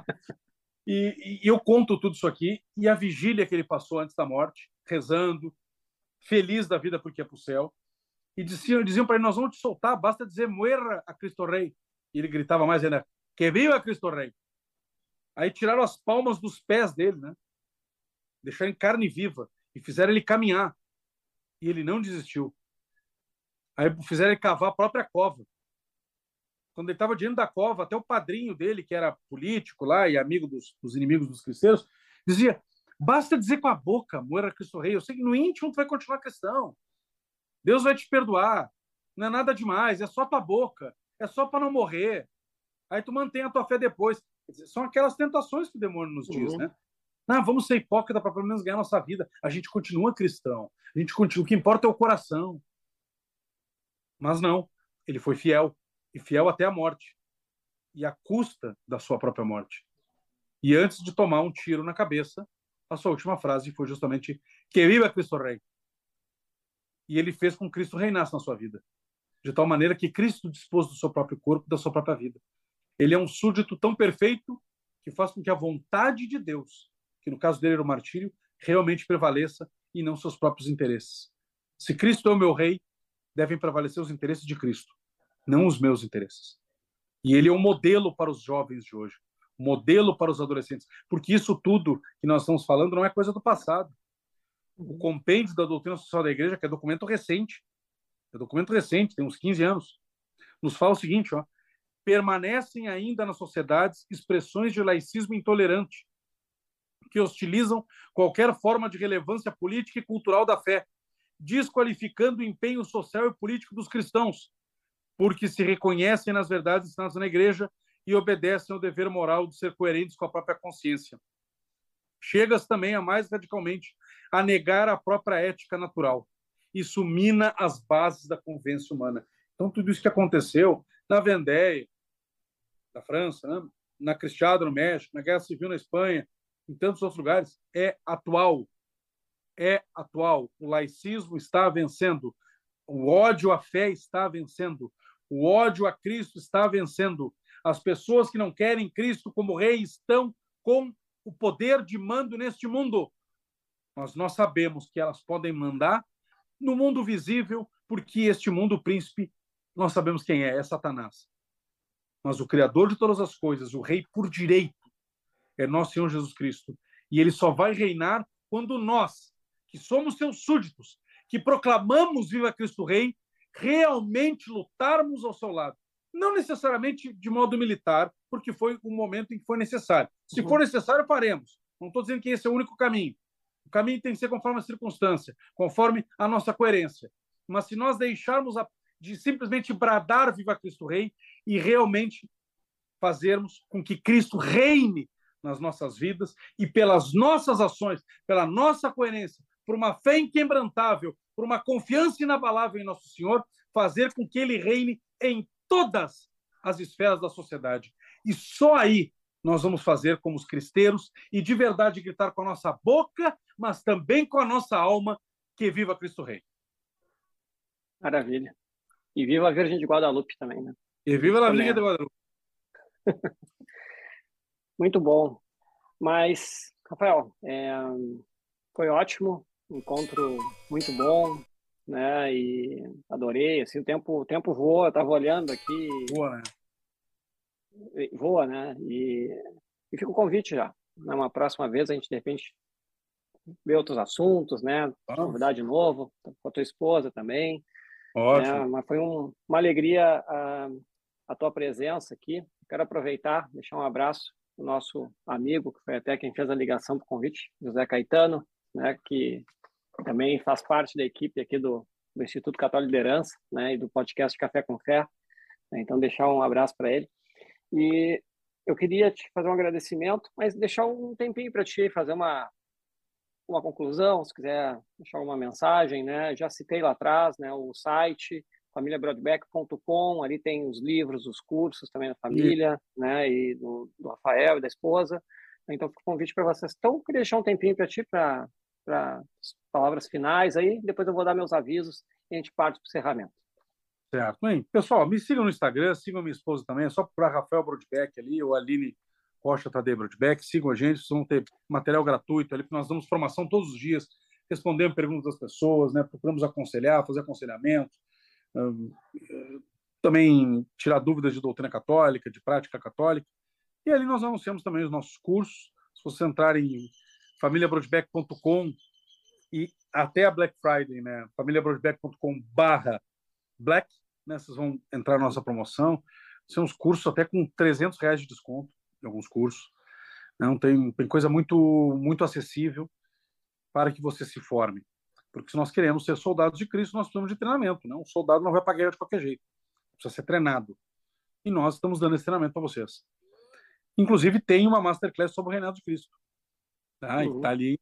E eu conto tudo isso aqui, e a vigília que ele passou antes da morte, rezando, feliz da vida porque ia para o céu, e diziam para ele, nós vamos te soltar, basta dizer, muera a Cristo Rei. E ele gritava mais ainda, que viva a Cristo Rei. Aí tiraram as palmas dos pés dele, né? Deixaram em carne viva, e fizeram ele caminhar. E ele não desistiu. Aí fizeram ele cavar a própria cova. Quando ele estava diante da cova, até o padrinho dele, que era político lá e amigo dos inimigos dos cristãos, dizia, basta dizer com a boca, muera Cristo Rei. Eu sei que no íntimo tu vai continuar cristão. Deus vai te perdoar. Não é nada demais, é só tua boca. É só para não morrer. Aí tu mantém a tua fé depois. São aquelas tentações que o demônio nos diz, né? Não, vamos ser hipócrita para pelo menos ganhar nossa vida. A gente continua cristão. A gente continua. O que importa é o coração. Mas não. Ele foi fiel. E fiel até a morte. E à custa da sua própria morte. E antes de tomar um tiro na cabeça, a sua última frase foi justamente que viva Cristo Rei. E ele fez com que Cristo reinasse na sua vida. De tal maneira que Cristo dispôs do seu próprio corpo, da sua própria vida. Ele é um súdito tão perfeito que faz com que a vontade de Deus, que no caso dele era o martírio, realmente prevaleça e não seus próprios interesses. Se Cristo é o meu rei, devem prevalecer os interesses de Cristo, não os meus interesses. E ele é um modelo para os jovens de hoje, um modelo para os adolescentes, porque isso tudo que nós estamos falando não é coisa do passado. O compêndio da doutrina social da igreja, que é documento recente, tem uns 15 anos, nos fala o seguinte, ó, permanecem ainda nas sociedades expressões de laicismo intolerante, que hostilizam qualquer forma de relevância política e cultural da fé, desqualificando o empenho social e político dos cristãos, porque se reconhecem nas verdades ensinadas na igreja e obedecem ao dever moral de ser coerentes com a própria consciência. Chega-se também a mais radicalmente a negar a própria ética natural. Isso mina as bases da convivência humana. Então, tudo isso que aconteceu na Vendée, na França, né? Na Cristiada, no México, na Guerra Civil na Espanha, em tantos outros lugares, é atual. É atual. O laicismo está vencendo. O ódio à fé está vencendo. O ódio a Cristo está vencendo. As pessoas que não querem Cristo como rei estão com o poder de mando neste mundo. Mas nós sabemos que elas podem mandar no mundo visível, porque este mundo, o príncipe, nós sabemos quem é Satanás. Mas o Criador de todas as coisas, o Rei por direito, é nosso Senhor Jesus Cristo. E ele só vai reinar quando nós, que somos seus súditos, que proclamamos Viva Cristo Rei, realmente lutarmos ao seu lado. Não necessariamente de modo militar, porque foi um momento em que foi necessário. Se for necessário, faremos. Não estou dizendo que esse é o único caminho. O caminho tem que ser conforme a circunstância, conforme a nossa coerência. Mas se nós deixarmos de simplesmente bradar Viva Cristo Rei e realmente fazermos com que Cristo reine nas nossas vidas e pelas nossas ações, pela nossa coerência, por uma fé inquebrantável, por uma confiança inabalável em Nosso Senhor, fazer com que Ele reine em todas as esferas da sociedade. E só aí nós vamos fazer como os cristeiros e de verdade gritar com a nossa boca, mas também com a nossa alma, que viva Cristo Rei. Maravilha. E viva a Virgem de Guadalupe também, né? E viva a Virgem de Guadalupe. Muito bom. Mas, Rafael, foi ótimo, encontro muito bom, né? E adorei, assim, o tempo voa, eu estava olhando aqui. Boa, né? Voa, né? E fica o convite já. Uma próxima vez a gente, de repente, vê outros assuntos, né? Convidar de novo, com a tua esposa também. Ótimo. Né? Mas foi uma alegria a tua presença aqui. Quero aproveitar, deixar um abraço para o nosso amigo, que foi até quem fez a ligação para o convite, José Caetano, né? Que também faz parte da equipe aqui do Instituto Católico de Liderança, né? E do podcast Café com Fé. Então, deixar um abraço para ele. E eu queria te fazer um agradecimento, mas deixar um tempinho para ti fazer uma conclusão, se quiser deixar uma mensagem, né? Já citei lá atrás, né, o site familiabroadback.com, ali tem os livros, os cursos também da família, né, e do Rafael e da esposa. Então, fica o convite para vocês. Então, eu queria deixar um tempinho para ti, para palavras finais aí, depois eu vou dar meus avisos e a gente parte para o encerramento. Certo. Bem, pessoal, me sigam no Instagram, sigam minha esposa também, é só procurar Rafael Brodbeck ali, ou Aline Rocha Tadeu Brodbeck, sigam a gente, vocês vão ter material gratuito ali, porque nós damos formação todos os dias, respondemos perguntas das pessoas, né, procuramos aconselhar, fazer aconselhamento, também tirar dúvidas de doutrina católica, de prática católica, e ali nós anunciamos também os nossos cursos. Se você entrar em familiabrodbeck.com e até a Black Friday, né, familiabrodbeck.com/Black, né, vocês vão entrar na nossa promoção. São uns cursos até com R$300 de desconto, em alguns cursos. Não tem coisa muito acessível para que você se forme. Porque se nós queremos ser soldados de Cristo, nós precisamos de treinamento. Né? Um soldado não vai para a guerra de qualquer jeito. Precisa ser treinado. E nós estamos dando esse treinamento para vocês. Inclusive, tem uma masterclass sobre o reinado de Cristo. Tá? E está ali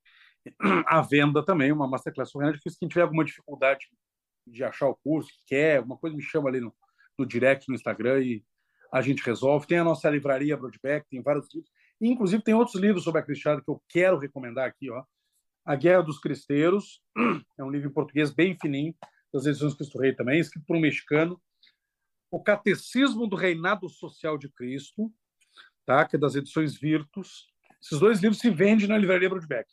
à venda também, uma masterclass sobre o reinado de Cristo. Quem tiver alguma dificuldade de achar o curso, que quer, alguma coisa, me chama ali no direct, no Instagram, e a gente resolve. Tem a nossa livraria Brodbeck, tem vários livros. E, inclusive, tem outros livros sobre a cristiada que eu quero recomendar aqui. Ó. A Guerra dos Cristeiros, é um livro em português bem fininho, das edições Cristo Rei também, escrito por um mexicano. O Catecismo do Reinado Social de Cristo, tá? Que é das edições Virtus. Esses dois livros se vendem na livraria Brodbeck.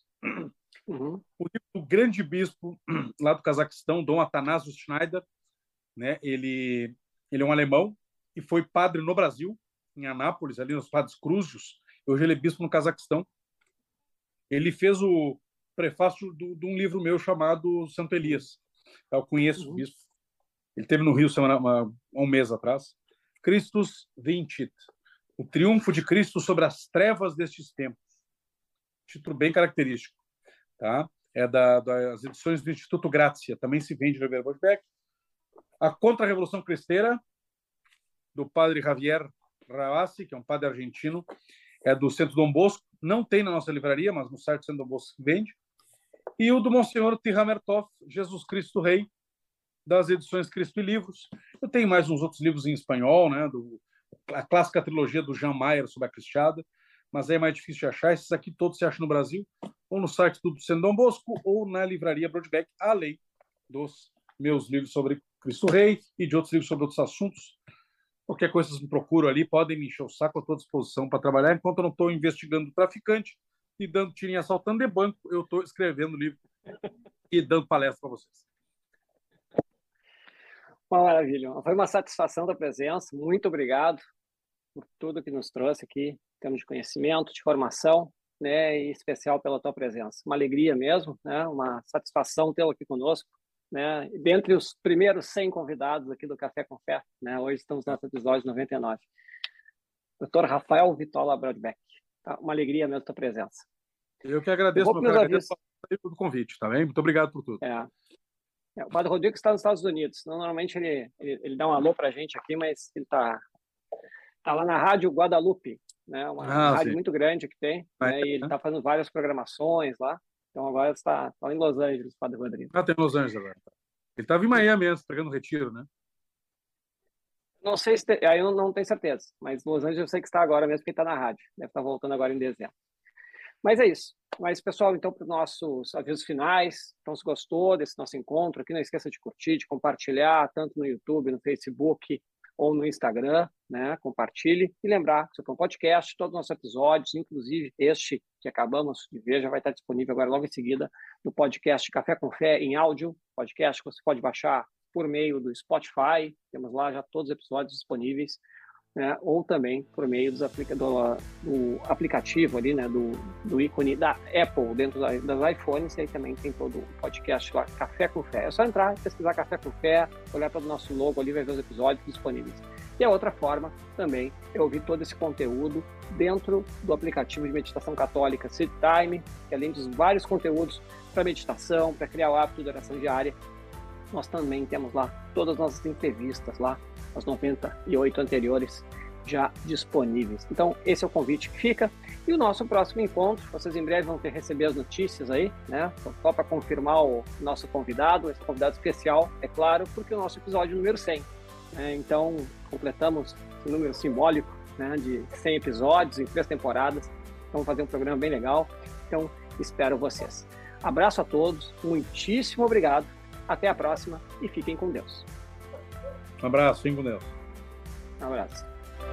O livro do grande bispo lá do Cazaquistão, Dom Atanásio Schneider, né? Ele é um alemão e foi padre no Brasil, em Anápolis, ali nos Padres Crúzios. Hoje ele é bispo no Cazaquistão. Ele fez o prefácio de um livro meu chamado Santo Elias. Eu conheço o bispo. Ele esteve no Rio um mês atrás. Christus Vincit, o triunfo de Cristo sobre as trevas destes tempos. Título bem característico. Tá? É das edições do Instituto Grazia, também se vende no Ribeirão Brodbeck. A Contra-Revolução Cristeira, do padre Javier Ravasi, que é um padre argentino, é do Centro Dom Bosco, não tem na nossa livraria, mas no site do Centro Dom Bosco se vende. E o do Monsenhor Tihamertov, Jesus Cristo Rei, das edições Cristo e Livros. Eu tenho mais uns outros livros em espanhol, né, a clássica trilogia do Jean Mayer sobre a Cristiada, mas aí é mais difícil de achar. Esses aqui todos se acham no Brasil, ou no site do Centro Dom Bosco, ou na livraria Brodbeck, além dos meus livros sobre Cristo Rei e de outros livros sobre outros assuntos. Qualquer coisa vocês me procuram ali, podem me encher o saco, eu estou à disposição para trabalhar. Enquanto eu não estou investigando o traficante e dando tiro em assaltando de banco, eu estou escrevendo livro e dando palestra para vocês. Uma maravilha. Foi uma satisfação da presença. Muito obrigado por tudo que nos trouxe aqui, em termos de conhecimento, de formação, né, e especial pela tua presença. Uma alegria mesmo, né, uma satisfação tê-lo aqui conosco, né, dentre os primeiros 100 convidados aqui do Café com Fé, né, hoje estamos no episódio 99. Dr. Rafael Vitola Brodbeck, tá? Uma alegria mesmo a tua presença. Eu que agradeço, agradeço pelo convite, tá bem? Muito obrigado por tudo. O Padre Rodrigo está nos Estados Unidos. Normalmente ele dá um alô para a gente aqui, mas ele está lá na Rádio Guadalupe, né? Uma rádio muito grande que tem, né? E ele está fazendo várias programações lá. Então agora está em Los Angeles, Padre Rodrigo. Tem Los Angeles agora. Ele estava em Miami mesmo, pegando retiro, né? Não sei se aí eu não tenho certeza, mas Los Angeles eu sei que está agora mesmo, porque está na rádio. Deve estar voltando agora em dezembro. Mas é isso. Mas, pessoal, então, para os nossos avisos finais, então, se gostou desse nosso encontro aqui, não esqueça de curtir, de compartilhar, tanto no YouTube, no Facebook ou no Instagram, né? Compartilhe. E lembrar que isso aqui é um podcast, todos os nossos episódios, inclusive este que acabamos de ver, já vai estar disponível agora logo em seguida no podcast Café com Fé em áudio, podcast que você pode baixar por meio do Spotify, temos lá já todos os episódios disponíveis, né? Ou também por meio do aplicativo ali, né? do ícone da Apple dentro das iPhones, e aí também tem todo o podcast lá, Café com Fé. É só entrar, pesquisar Café com Fé, olhar para o nosso logo ali, vai ver os episódios disponíveis. E a outra forma também é ouvir todo esse conteúdo dentro do aplicativo de meditação católica Seed Time, que além dos vários conteúdos para meditação, para criar o hábito de oração diária, nós também temos lá todas as nossas entrevistas lá, as 98 anteriores já disponíveis. Então, esse é o convite que fica. E o nosso próximo encontro, vocês em breve vão receber as notícias aí, né? Só para confirmar o nosso convidado, esse convidado especial, é claro, porque o nosso episódio número 100. Né? Então, completamos esse número simbólico, né, de 100 episódios em 3 temporadas. Vamos fazer um programa bem legal. Então, espero vocês. Abraço a todos, muitíssimo obrigado. Até a próxima e fiquem com Deus. Um abraço, fiquem com Deus. Um abraço.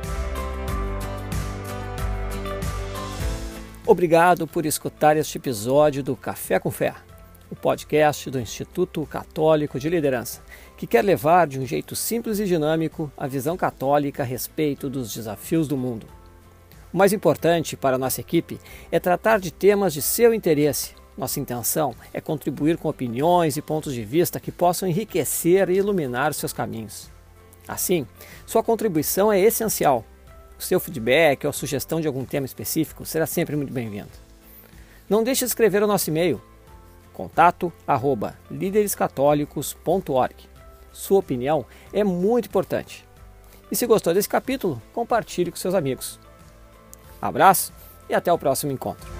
Obrigado por escutar este episódio do Café com Fé, o podcast do Instituto Católico de Liderança, que quer levar de um jeito simples e dinâmico a visão católica a respeito dos desafios do mundo. O mais importante para a nossa equipe é tratar de temas de seu interesse. Nossa intenção é contribuir com opiniões e pontos de vista que possam enriquecer e iluminar seus caminhos. Assim, sua contribuição é essencial. O seu feedback ou sugestão de algum tema específico será sempre muito bem-vindo. Não deixe de escrever o nosso e-mail, contato@liderescatolicos.org. Sua opinião é muito importante. E se gostou desse capítulo, compartilhe com seus amigos. Abraço e até o próximo encontro.